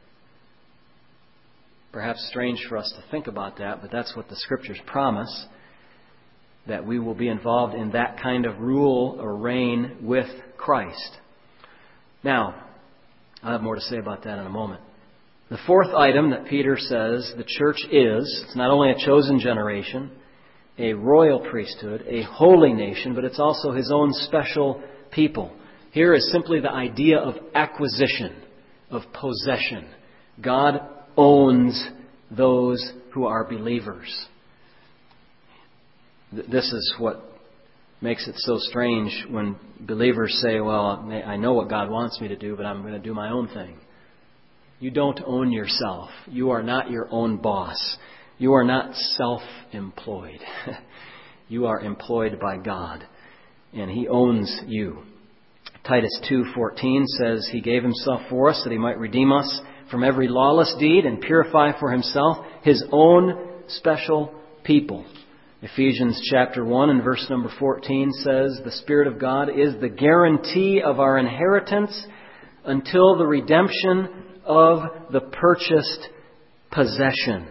Perhaps strange for us to think about that, but that's what the Scriptures promise, that we will be involved in that kind of rule or reign with Christ. Now, I'll have more to say about that in a moment. The fourth item that Peter says the church is, it's not only a chosen generation, a royal priesthood, a holy nation, but it's also His own special people. Here is simply the idea of acquisition, of possession. God owns those who are believers. This is what makes it so strange when believers say, well, I know what God wants me to do, but I'm going to do my own thing. You don't own yourself. You are not your own boss. You are not self-employed. You are employed by God, and He owns you. Titus two fourteen says, He gave Himself for us that He might redeem us from every lawless deed and purify for Himself His own special people. Ephesians chapter one and verse number fourteen says, the Spirit of God is the guarantee of our inheritance until the redemption of the purchased possession.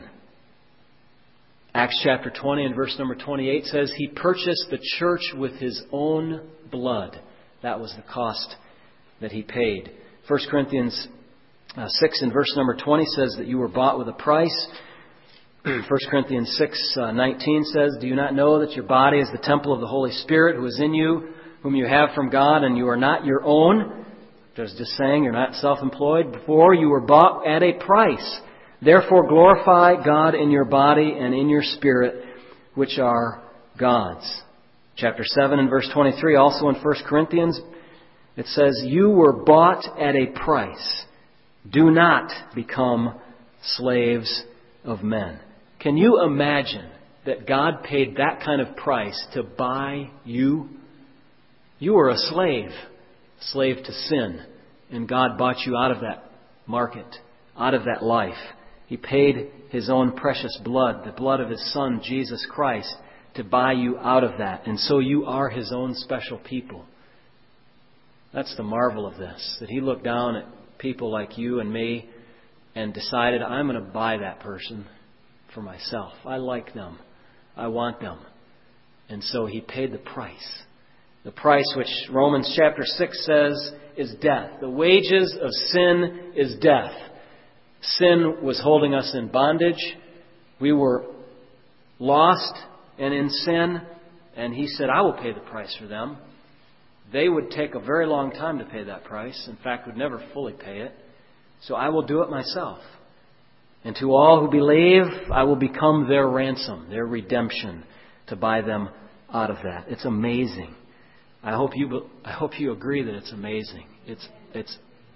Acts chapter twenty and verse number twenty-eight says, He purchased the church with His own blood. That was the cost that He paid. First Corinthians six and verse number twenty says that you were bought with a price. First Corinthians six nineteen says, do you not know that your body is the temple of the Holy Spirit who is in you, whom you have from God, and you are not your own? Just just saying, you're not self-employed. Before you were bought at a price. Therefore glorify God in your body and in your spirit, which are God's. Chapter seven and verse twenty-three, also in First Corinthians, it says, you were bought at a price. Do not become slaves of men. Can you imagine that God paid that kind of price to buy you? You were a slave, slave to sin, and God bought you out of that market, out of that life. He paid His own precious blood, the blood of His Son, Jesus Christ, to buy you out of that. And so you are His own special people. That's the marvel of this, that He looked down at people like you and me and decided, I'm going to buy that person for myself. I like them. I want them. And so He paid the price. The price which Romans chapter six says is death. The wages of sin is death. Sin was holding us in bondage. We were lost and in sin. And He said, I will pay the price for them. They would take a very long time to pay that price. In fact, would never fully pay it. So I will do it myself. And to all who believe, I will become their ransom, their redemption, to buy them out of that. It's amazing. I hope you I hope you agree that it's amazing. It's it's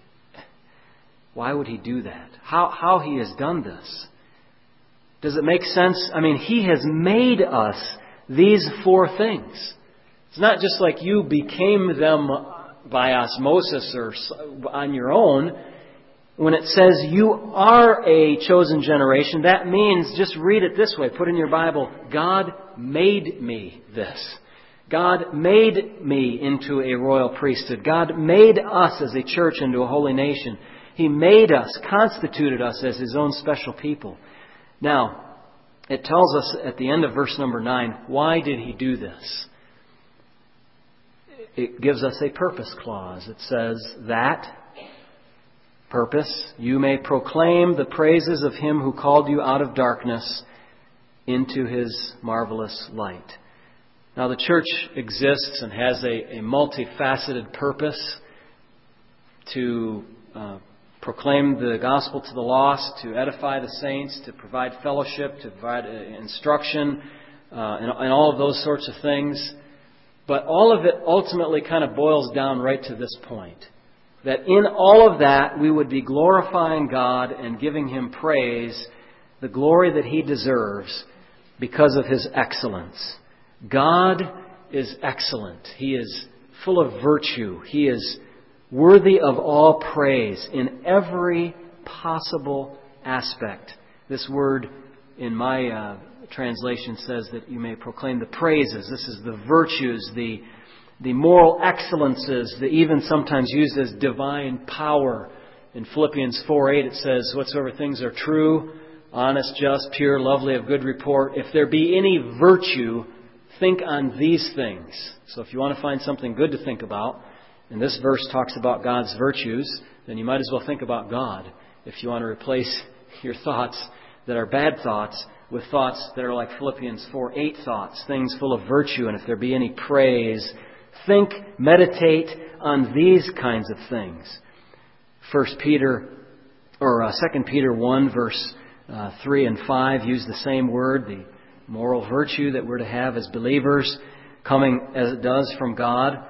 why would He do that? How how He has done this? Does it make sense? I mean, He has made us these four things. It's not just like you became them by osmosis or on your own. When it says you are a chosen generation, that means, just read it this way, put in your Bible, God made me this. God made me into a royal priesthood. God made us as a church into a holy nation. He made us, constituted us as His own special people. Now, it tells us at the end of verse number nine, why did He do this? It gives us a purpose clause. It says that purpose, you may proclaim the praises of Him who called you out of darkness into His marvelous light. Now, the church exists and has a, a multifaceted purpose to uh, proclaim the gospel to the lost, to edify the saints, to provide fellowship, to provide uh, instruction, uh, and, and all of those sorts of things. But all of it ultimately kind of boils down right to this point. That in all of that, we would be glorifying God and giving Him praise, the glory that He deserves because of His excellence. God is excellent. He is full of virtue. He is worthy of all praise in every possible aspect. This word in my uh, translation says that you may proclaim the praises. This is the virtues, the The moral excellences, the even sometimes used as divine power. In Philippians four eight it says, whatsoever things are true, honest, just, pure, lovely, of good report. If there be any virtue, think on these things. So if you want to find something good to think about, and this verse talks about God's virtues, then you might as well think about God. If you want to replace your thoughts that are bad thoughts with thoughts that are like Philippians four eight thoughts, things full of virtue, and if there be any praise, think, meditate on these kinds of things. First Peter, or uh, Second Peter one, verse uh, three and five use the same word, the moral virtue that we're to have as believers, coming as it does from God.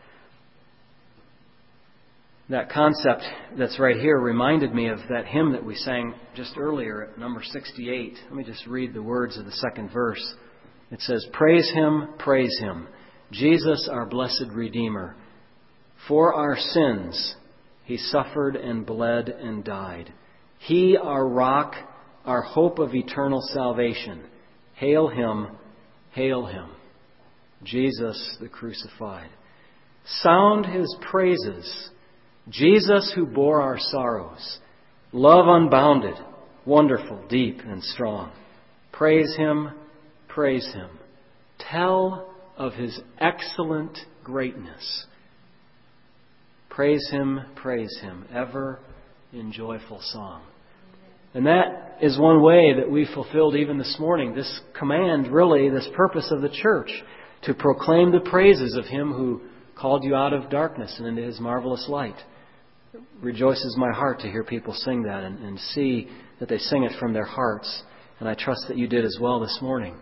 That concept that's right here reminded me of that hymn that we sang just earlier at number sixty-eight. Let me just read the words of the second verse. It says, praise Him, praise Him, Jesus our blessed Redeemer. For our sins He suffered and bled and died. He our rock, our hope of eternal salvation. Hail Him, Hail Him, Jesus the crucified. Sound His praises, Jesus who bore our sorrows. Love unbounded, wonderful, deep, and strong. Praise Him, praise Him. Tell of His excellent greatness. Praise Him, praise Him, ever in joyful song. And that is one way that we fulfilled even this morning this command, really, this purpose of the church, to proclaim the praises of Him who called you out of darkness and into His marvelous light. It rejoices my heart to hear people sing that and, and see that they sing it from their hearts. And I trust that you did as well this morning.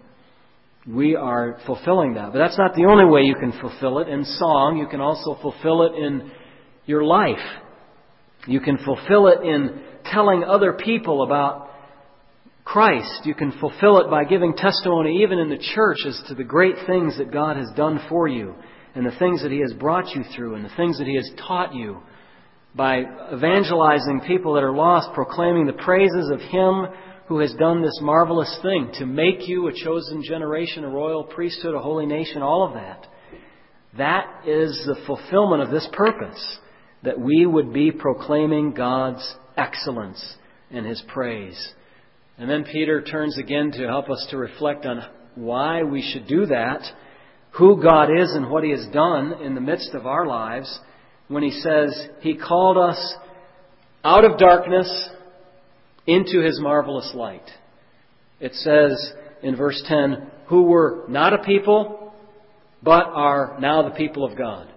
We are fulfilling that. But that's not the only way you can fulfill it in song. You can also fulfill it in your life. You can fulfill it in telling other people about Christ. You can fulfill it by giving testimony even in the church as to the great things that God has done for you and the things that He has brought you through and the things that He has taught you, by evangelizing people that are lost, proclaiming the praises of Him who has done this marvelous thing to make you a chosen generation, a royal priesthood, a holy nation, all of that. That is the fulfillment of this purpose, that we would be proclaiming God's excellence and His praise. And then Peter turns again to help us to reflect on why we should do that, who God is and what He has done in the midst of our lives, when he says He called us out of darkness into His marvelous light. It says in verse ten, who were not a people, but are now the people of God,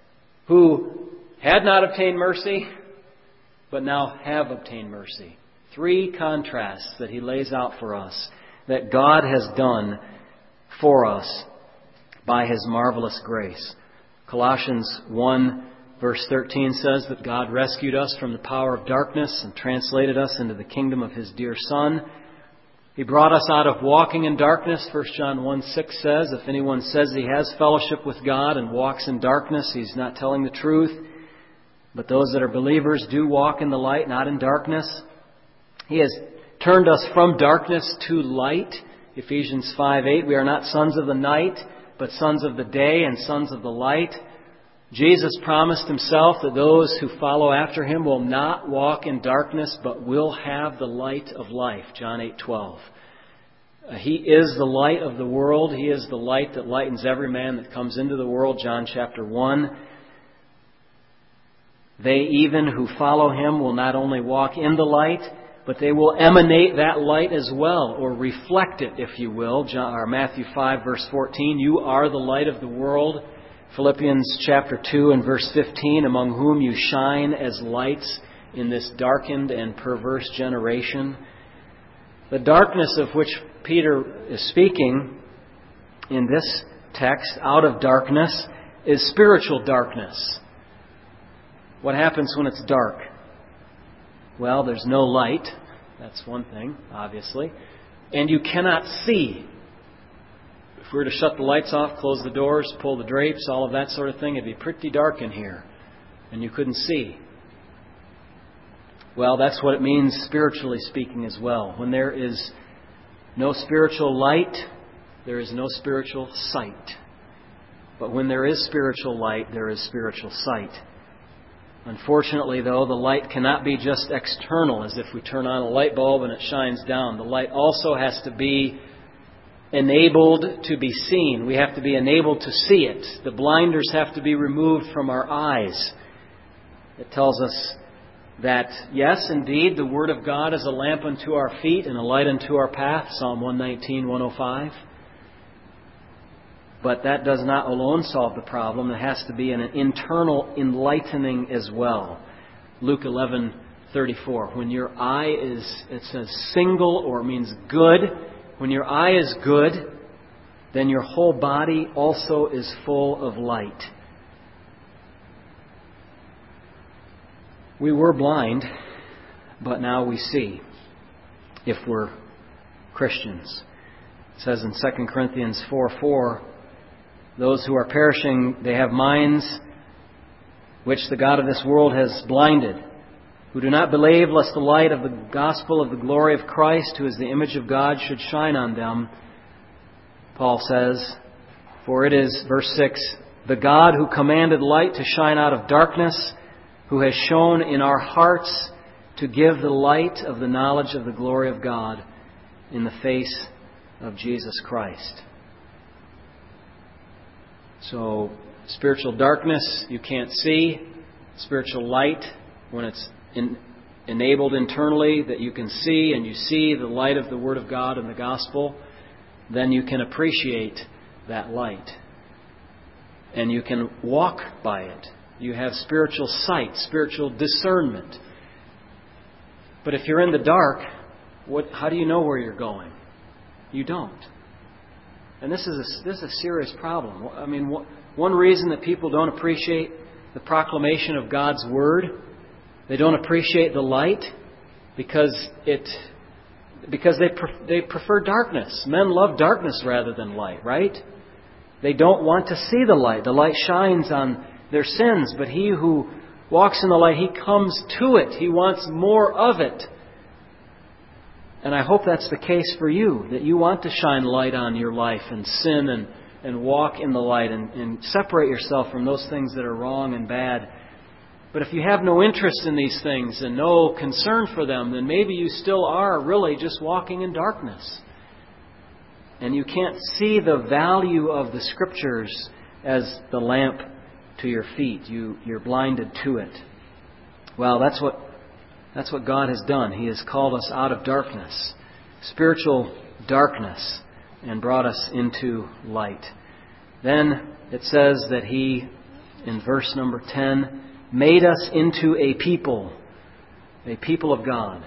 who had not obtained mercy, but now have obtained mercy. Three contrasts that he lays out for us that God has done for us by His marvelous grace. Colossians one verse thirteen says that God rescued us from the power of darkness and translated us into the kingdom of His dear Son. He brought us out of walking in darkness. First John one six says, if anyone says he has fellowship with God and walks in darkness, he's not telling the truth. But those that are believers do walk in the light, not in darkness. He has turned us from darkness to light. Ephesians five eight, we are not sons of the night, but sons of the day and sons of the light. Jesus promised Himself that those who follow after Him will not walk in darkness, but will have the light of life. John eight twelve. He is the light of the world. He is the light that lightens every man that comes into the world. John chapter one. They even who follow Him will not only walk in the light, but they will emanate that light as well, or reflect it, if you will. John, or Matthew five verse fourteen, you are the light of the world. Philippians chapter two and verse fifteen, among whom you shine as lights in this darkened and perverse generation. The darkness of which Peter is speaking in this text, out of darkness, is spiritual darkness. What happens when it's dark? Well, there's no light. That's one thing, obviously. And you cannot see. If we were to shut the lights off, close the doors, pull the drapes, all of that sort of thing, it'd be pretty dark in here. And you couldn't see. Well, that's what it means spiritually speaking as well. When there is no spiritual light, there is no spiritual sight. But when there is spiritual light, there is spiritual sight. Unfortunately, though, the light cannot be just external, as if we turn on a light bulb and it shines down. The light also has to be enabled to be seen. We have to be enabled to see it. The blinders have to be removed from our eyes. It tells us that, yes, indeed, the Word of God is a lamp unto our feet and a light unto our path, Psalm one nineteen, one oh five. But that does not alone solve the problem. There has to be an internal enlightening as well. Luke eleven thirty-four. When your eye is, it says single, or it means good. When your eye is good, then your whole body also is full of light. We were blind, but now we see, if we're Christians. It says in Second Corinthians four four, those who are perishing, they have minds which the God of this world has blinded, who do not believe lest the light of the gospel of the glory of Christ, who is the image of God, should shine on them. Paul says, for it is, verse six, the God who commanded light to shine out of darkness, who has shone in our hearts to give the light of the knowledge of the glory of God in the face of Jesus Christ. So, spiritual darkness you can't see. Spiritual light, when it's in, enabled internally that you can see, and you see the light of the Word of God and the gospel, then you can appreciate that light. And you can walk by it. You have spiritual sight, spiritual discernment. But if you're in the dark, what, how do you know where you're going? You don't. And this is a, this is a serious problem. I mean, one reason that people don't appreciate the proclamation of God's Word, they don't appreciate the light, because it because they pre- they prefer darkness. Men love darkness rather than light, right? They don't want to see the light. The light shines on their sins, but he who walks in the light, he comes to it. He wants more of it. And I hope that's the case for you, that you want to shine light on your life and sin and, and walk in the light and, and separate yourself from those things that are wrong and bad. But if you have no interest in these things and no concern for them, then maybe you still are really just walking in darkness. And you can't see the value of the Scriptures as the lamp to your feet. You, you're blinded to it. Well, that's what that's what God has done. He has called us out of darkness, spiritual darkness, and brought us into light. Then it says that He, in verse number ten, made us into a people, a people of God.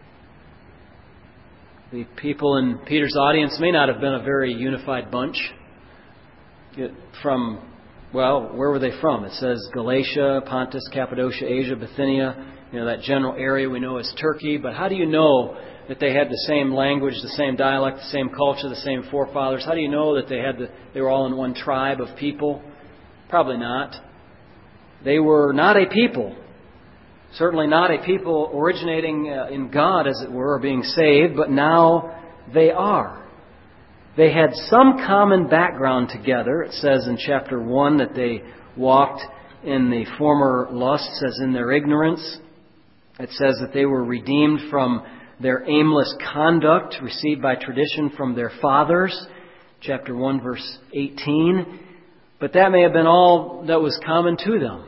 The people in Peter's audience may not have been a very unified bunch. It, from, well, where were they from? It says Galatia, Pontus, Cappadocia, Asia, Bithynia, you know, that general area we know as Turkey. But how do you know that they had the same language, the same dialect, the same culture, the same forefathers? How do you know that they had the, they were all in one tribe of people? Probably not. They were not a people. Certainly not a people originating in God, as it were, or being saved, but now they are. They had some common background together. It says in chapter one that they walked in the former lusts as in their ignorance. It says that they were redeemed from their aimless conduct received by tradition from their fathers. Chapter one, verse eighteen. But that may have been all that was common to them.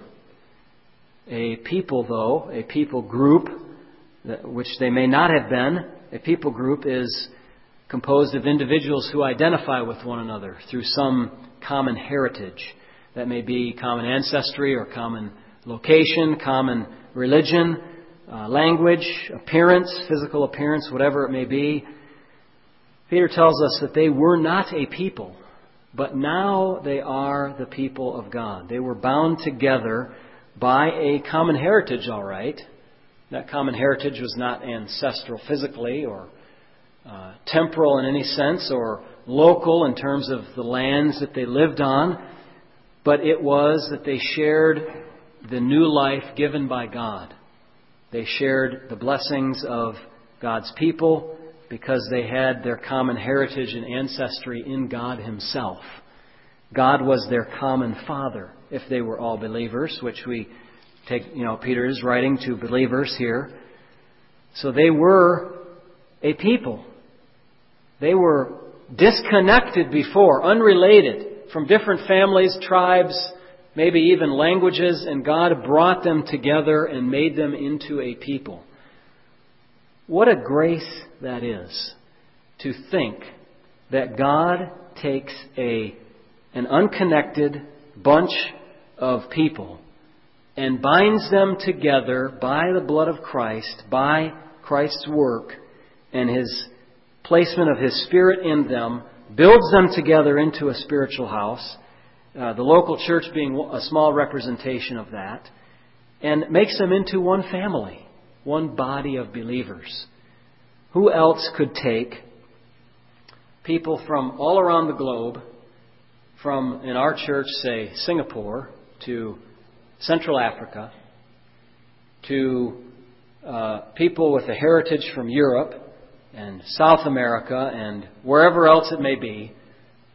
A people, though, a people group, which they may not have been, a people group is composed of individuals who identify with one another through some common heritage. That may be common ancestry or common location, common religion, uh, language, appearance, physical appearance, whatever it may be. Peter tells us that they were not a people, but now they are the people of God. They were bound together by a common heritage, all right. That common heritage was not ancestral physically or uh, temporal in any sense or local in terms of the lands that they lived on, but it was that they shared the new life given by God. They shared the blessings of God's people because they had their common heritage and ancestry in God Himself. God was their common Father, if they were all believers, which we take, you know, Peter is writing to believers here. So they were a people. They were disconnected before, unrelated, from different families, tribes, maybe even languages, and God brought them together and made them into a people. What a grace that is, to think that God takes a an unconnected bunch of people and binds them together by the blood of Christ, by Christ's work and His placement of His Spirit in them, builds them together into a spiritual house, uh, the local church being a small representation of that, and makes them into one family, one body of believers. Who else could take people from all around the globe, from, in our church, say, Singapore, to Central Africa, to uh, people with a heritage from Europe and South America and wherever else it may be,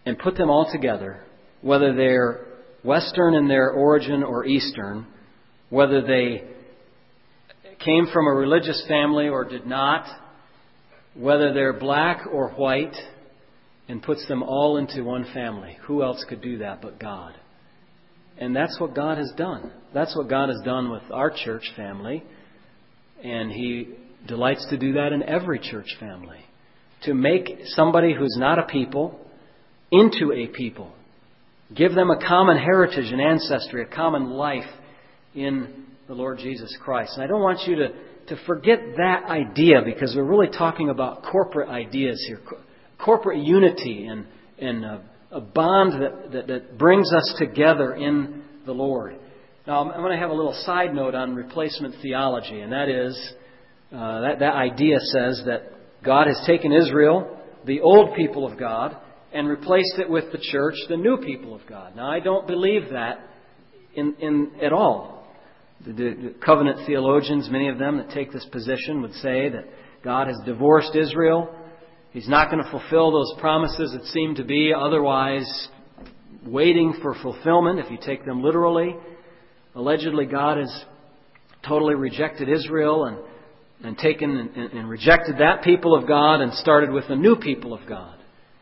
and put them all together, whether they're Western in their origin or Eastern, whether they came from a religious family or did not, whether they're black or white, and puts them all into one family. Who else could do that but God? And that's what God has done. That's what God has done with our church family. And He delights to do that in every church family. To make somebody who's not a people into a people. Give them a common heritage and ancestry, a common life in the Lord Jesus Christ. And I don't want you to, to forget that idea, because we're really talking about corporate ideas here. Corporate unity and, and a, a bond that, that, that brings us together in the Lord. Now, I'm going to have a little side note on replacement theology, and that is, uh, that, that idea says that God has taken Israel, the old people of God, and replaced it with the church, the new people of God. Now, I don't believe that in, in at all. The, the covenant theologians, many of them that take this position, would say that God has divorced Israel. He's not going to fulfill those promises that seem to be otherwise waiting for fulfillment, if you take them literally. Allegedly, God has totally rejected Israel and, and taken and, and rejected that people of God and started with a new people of God.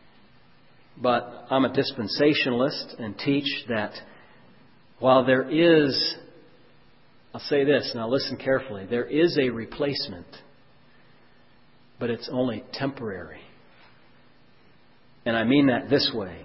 But I'm a dispensationalist and teach that while there is, I'll say this, now listen carefully, there is a replacement, but it's only temporary. And I mean that this way.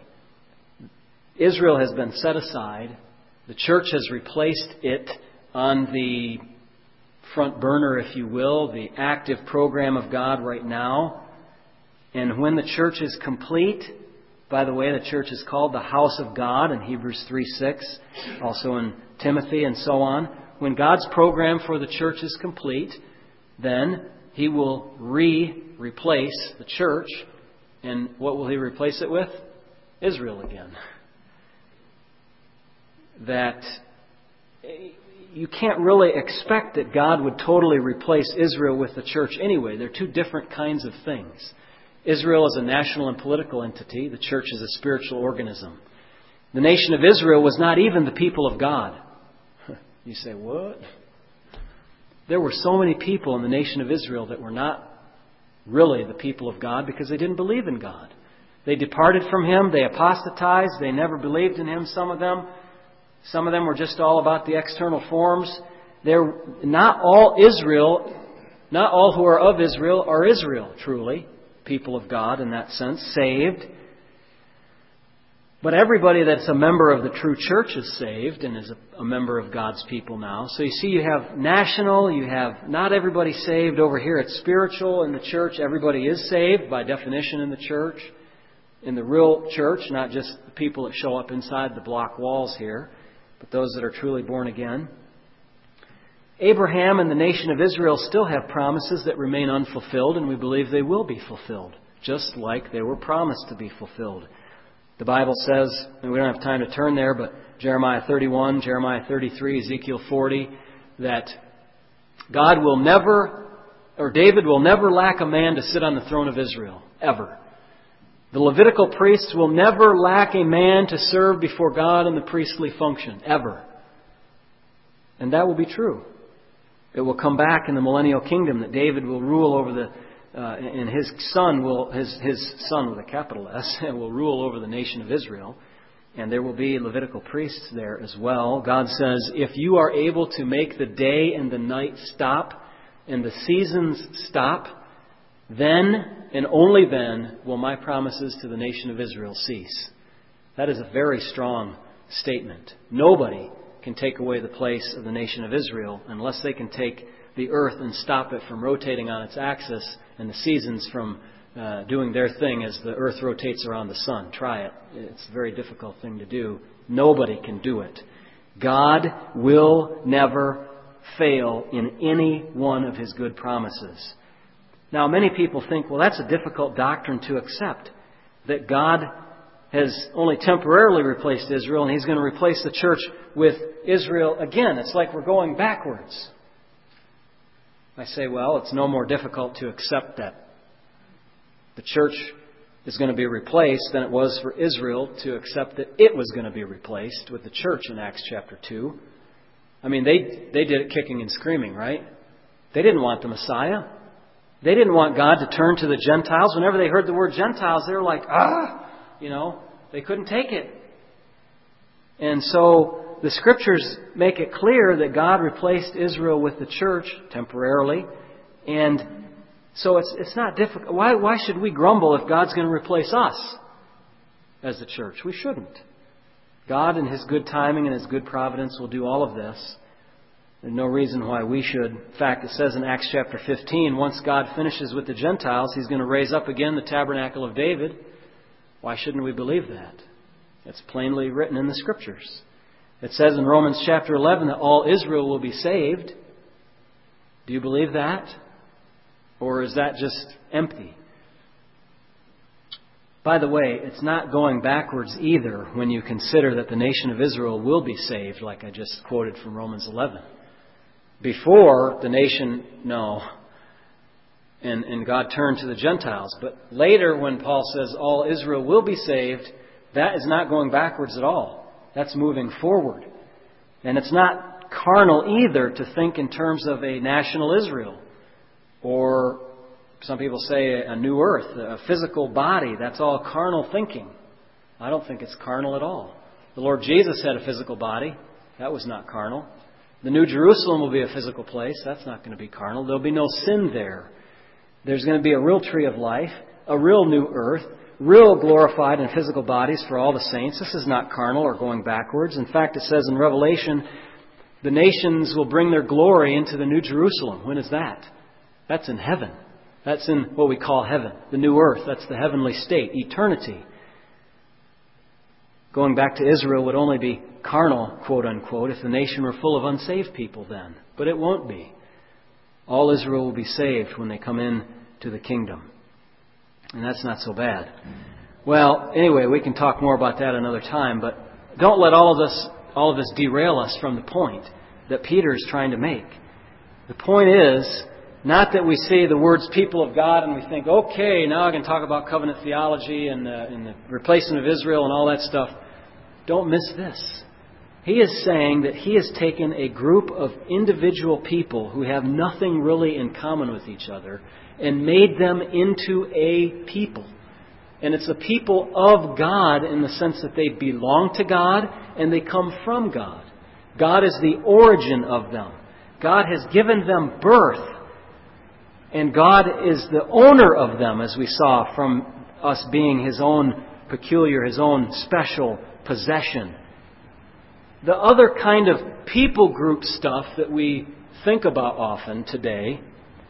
Israel has been set aside. The church has replaced it on the front burner, if you will, the active program of God right now. And when the church is complete, by the way, the church is called the house of God in Hebrews three six, also in Timothy and so on. When God's program for the church is complete, then He will re-replace the church. And what will He replace it with? Israel again. That you can't really expect that God would totally replace Israel with the church anyway. They're two different kinds of things. Israel is a national and political entity. The church is a spiritual organism. The nation of Israel was not even the people of God. You say, what? There were so many people in the nation of Israel that were not really the people of God because they didn't believe in God. They departed from Him. They apostatized. They never believed in Him, some of them. Some of them were just all about the external forms. They're not all Israel, not all who are of Israel are Israel, truly. People of God in that sense, saved. But everybody that's a member of the true church is saved and is a, a member of God's people now. So you see, you have national, you have not everybody saved. Over here it's spiritual in the church. Everybody is saved by definition in the church. In the real church, not just the people that show up inside the block walls here, but those that are truly born again. Abraham and the nation of Israel still have promises that remain unfulfilled, and we believe they will be fulfilled, just like they were promised to be fulfilled. The Bible says, and we don't have time to turn there, but Jeremiah thirty-one, Jeremiah thirty-three, Ezekiel forty, that God will never, or David will never lack a man to sit on the throne of Israel, ever. The Levitical priests will never lack a man to serve before God in the priestly function, ever. And that will be true. It will come back in the millennial kingdom that David will rule over the, uh, and his son will, his, his son with a capital S, will rule over the nation of Israel. And there will be Levitical priests there as well. God says, if you are able to make the day and the night stop and the seasons stop, then and only then will my promises to the nation of Israel cease. That is a very strong statement. Nobody can take away the place of the nation of Israel unless they can take the earth and stop it from rotating on its axis and the seasons from uh, doing their thing as the earth rotates around the sun. Try it. It's a very difficult thing to do. Nobody can do it. God will never fail in any one of His good promises. Now, many people think, well, that's a difficult doctrine to accept, that God has only temporarily replaced Israel, and He's going to replace the church with Israel again. It's like we're going backwards. I say, well, it's no more difficult to accept that the church is going to be replaced than it was for Israel to accept that it was going to be replaced with the church in Acts chapter two. I mean, they, they did it kicking and screaming, right? They didn't want the Messiah. They didn't want God to turn to the Gentiles. Whenever they heard the word Gentiles, they were like, ah, you know, they couldn't take it. And so the Scriptures make it clear that God replaced Israel with the church temporarily. And so it's it's not difficult. Why, why should we grumble if God's going to replace us as the church? We shouldn't. God in His good timing and His good providence will do all of this. There's no reason why we should. In fact, it says in Acts chapter fifteen, once God finishes with the Gentiles, He's going to raise up again the tabernacle of David. Why shouldn't we believe that? It's plainly written in the Scriptures. It says in Romans chapter eleven that all Israel will be saved. Do you believe that? Or is that just empty? By the way, it's not going backwards either when you consider that the nation of Israel will be saved, like I just quoted from Romans eleven. Before, the nation, no. And, and God turned to the Gentiles. But later, when Paul says all Israel will be saved, that is not going backwards at all. That's moving forward. And it's not carnal either to think in terms of a national Israel. Or some people say a new earth, a physical body. That's all carnal thinking. I don't think it's carnal at all. The Lord Jesus had a physical body. That was not carnal. The New Jerusalem will be a physical place. That's not going to be carnal. There'll be no sin there. There's going to be a real tree of life, a real new earth, real glorified and physical bodies for all the saints. This is not carnal or going backwards. In fact, it says in Revelation, the nations will bring their glory into the New Jerusalem. When is that? That's in heaven. That's in what we call heaven, the new earth. That's the heavenly state, eternity. Going back to Israel would only be carnal, quote unquote, if the nation were full of unsaved people then. But it won't be. All Israel will be saved when they come in to the kingdom. And that's not so bad. Well, anyway, we can talk more about that another time, but don't let all of this, all of this derail us from the point that Peter is trying to make. The point is, not that we say the words people of God and we think, okay, now I can talk about covenant theology and, uh, and the replacement of Israel and all that stuff. Don't miss this. He is saying that he has taken a group of individual people who have nothing really in common with each other and made them into a people. And it's a people of God in the sense that they belong to God and they come from God. God is the origin of them. God has given them birth. And God is the owner of them, as we saw from us being His own peculiar, His own special possession. The other kind of people group stuff that we think about often today,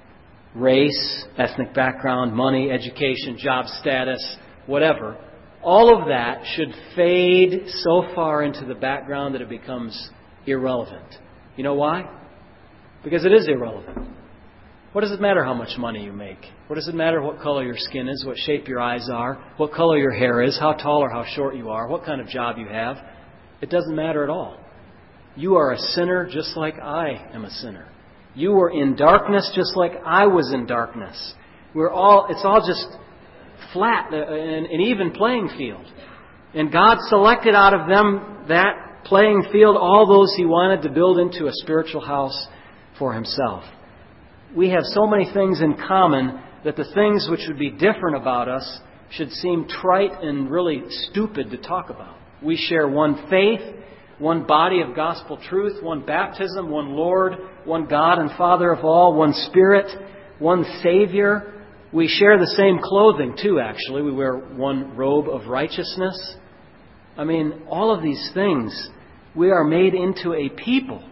race, ethnic background, money, education, job status, whatever, all of that should fade so far into the background that it becomes irrelevant. You know why? Because it is irrelevant. What does it matter how much money you make? What does it matter what color your skin is, what shape your eyes are, what color your hair is, how tall or how short you are, what kind of job you have? It doesn't matter at all. You are a sinner just like I am a sinner. You were in darkness just like I was in darkness. We're all, it's all just flat, an, an even playing field. And God selected out of them that playing field all those He wanted to build into a spiritual house for Himself. We have so many things in common that the things which would be different about us should seem trite and really stupid to talk about. We share one faith, one body of gospel truth, one baptism, one Lord, one God and Father of all, one Spirit, one Savior. We share the same clothing too, actually. We wear one robe of righteousness. I mean, all of these things, we are made into a people.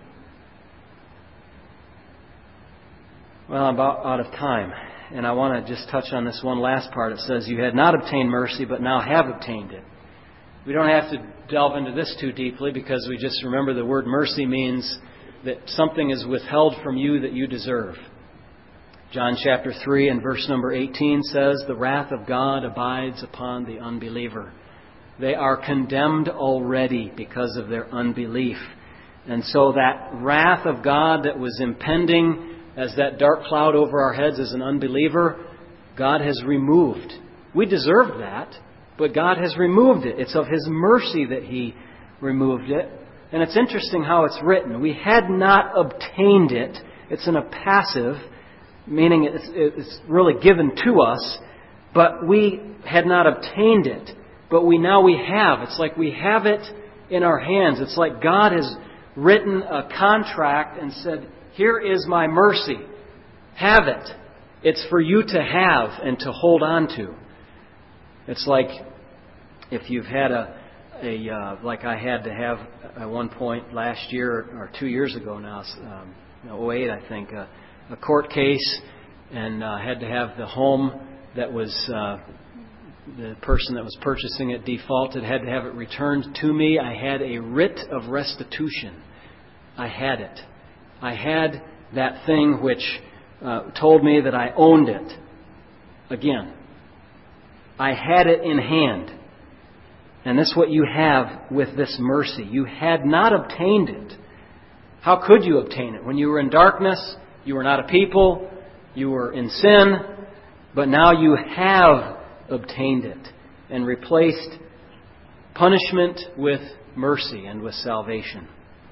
Well, I'm about out of time, and I want to just touch on this one last part. It says, you had not obtained mercy, but now have obtained it. We don't have to delve into this too deeply because we just remember the word mercy means that something is withheld from you that you deserve. John chapter three and verse number eighteen says, the wrath of God abides upon the unbeliever. They are condemned already because of their unbelief. And so that wrath of God that was impending as that dark cloud over our heads as an unbeliever, God has removed. We deserved that, but God has removed it. It's of His mercy that He removed it. And it's interesting how it's written. We had not obtained it. It's in a passive, meaning it's, it's really given to us, but we had not obtained it. But we now we have. It's like we have it in our hands. It's like God has written a contract and said, here is my mercy. Have it. It's for you to have and to hold on to. It's like if you've had a, a uh, like I had to have at one point last year or two years ago now, um, oh eight I think, uh, a court case, and uh, had to have the home that was uh, the person that was purchasing it defaulted, had to have it returned to me. I had a writ of restitution. I had it. I had that thing which uh, told me that I owned it. Again, I had it in hand. And that's what you have with this mercy. You had not obtained it. How could you obtain it? When you were in darkness, you were not a people, you were in sin, but now you have obtained it and replaced punishment with mercy and with salvation.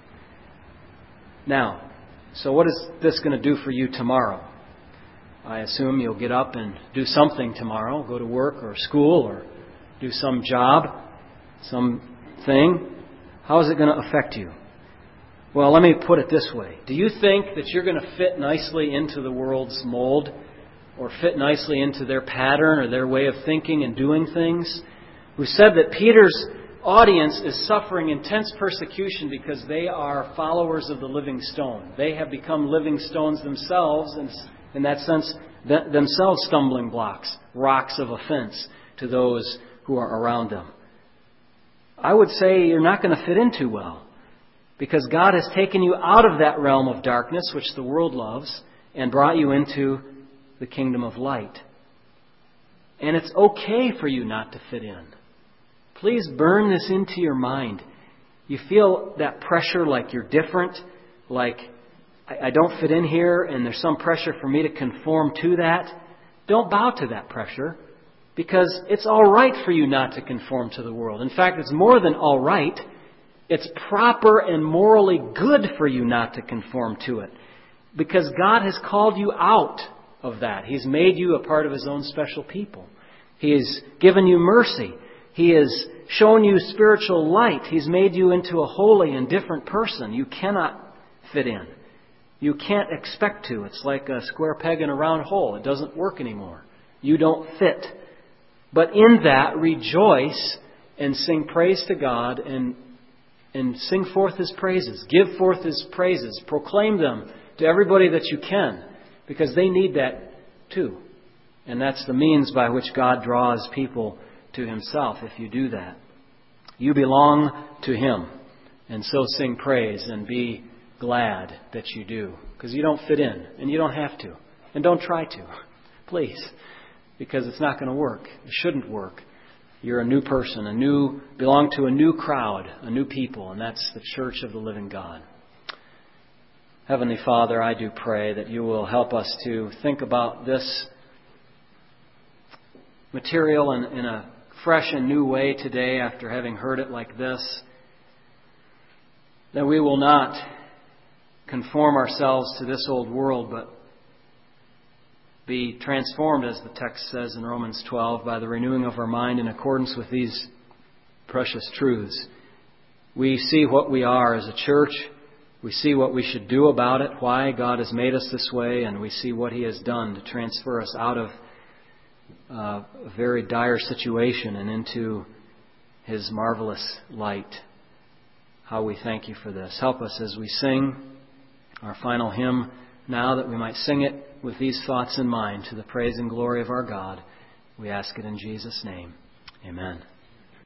Now, so what is this going to do for you tomorrow? I assume you'll get up and do something tomorrow, go to work or school or do some job, something. How is it going to affect you? Well, let me put it this way. Do you think that you're going to fit nicely into the world's mold or fit nicely into their pattern or their way of thinking and doing things? We said that Peter's audience is suffering intense persecution because they are followers of the living stone. They have become living stones themselves, and in that sense, themselves stumbling blocks, rocks of offense to those who are around them. I would say you're not going to fit in too well, because God has taken you out of that realm of darkness, which the world loves, and brought you into the kingdom of light. And it's okay for you not to fit in. Please burn this into your mind. You feel that pressure like you're different, like I, I don't fit in here and there's some pressure for me to conform to that. Don't bow to that pressure, because it's all right for you not to conform to the world. In fact, it's more than all right. It's proper and morally good for you not to conform to it, because God has called you out of that. He's made you a part of His own special people. He has given you mercy. He has shown you spiritual light. He's made you into a holy and different person. You cannot fit in. You can't expect to. It's like a square peg in a round hole. It doesn't work anymore. You don't fit. But in that, rejoice and sing praise to God and, and sing forth His praises. Give forth His praises. Proclaim them to everybody that you can, because they need that too. And that's the means by which God draws people to Himself if you do that. You belong to Him. And so sing praise and be glad that you do. Because you don't fit in. And you don't have to. And don't try to. Please. Because it's not going to work. It shouldn't work. You're a new person. A new, belong to a new crowd. A new people. And that's the church of the living God. Heavenly Father, I do pray that you will help us to think about this material in, in a fresh and new way today after having heard it like this. That we will not conform ourselves to this old world, but be transformed, as the text says in Romans twelve, by the renewing of our mind in accordance with these precious truths. We see what we are as a church. We see what we should do about it, why God has made us this way, and we see what He has done to transfer us out of uh, a very dire situation and into His marvelous light. How we thank you for this. Help us as we sing our final hymn now, that we might sing it with these thoughts in mind to the praise and glory of our God. We ask it in Jesus' name. Amen.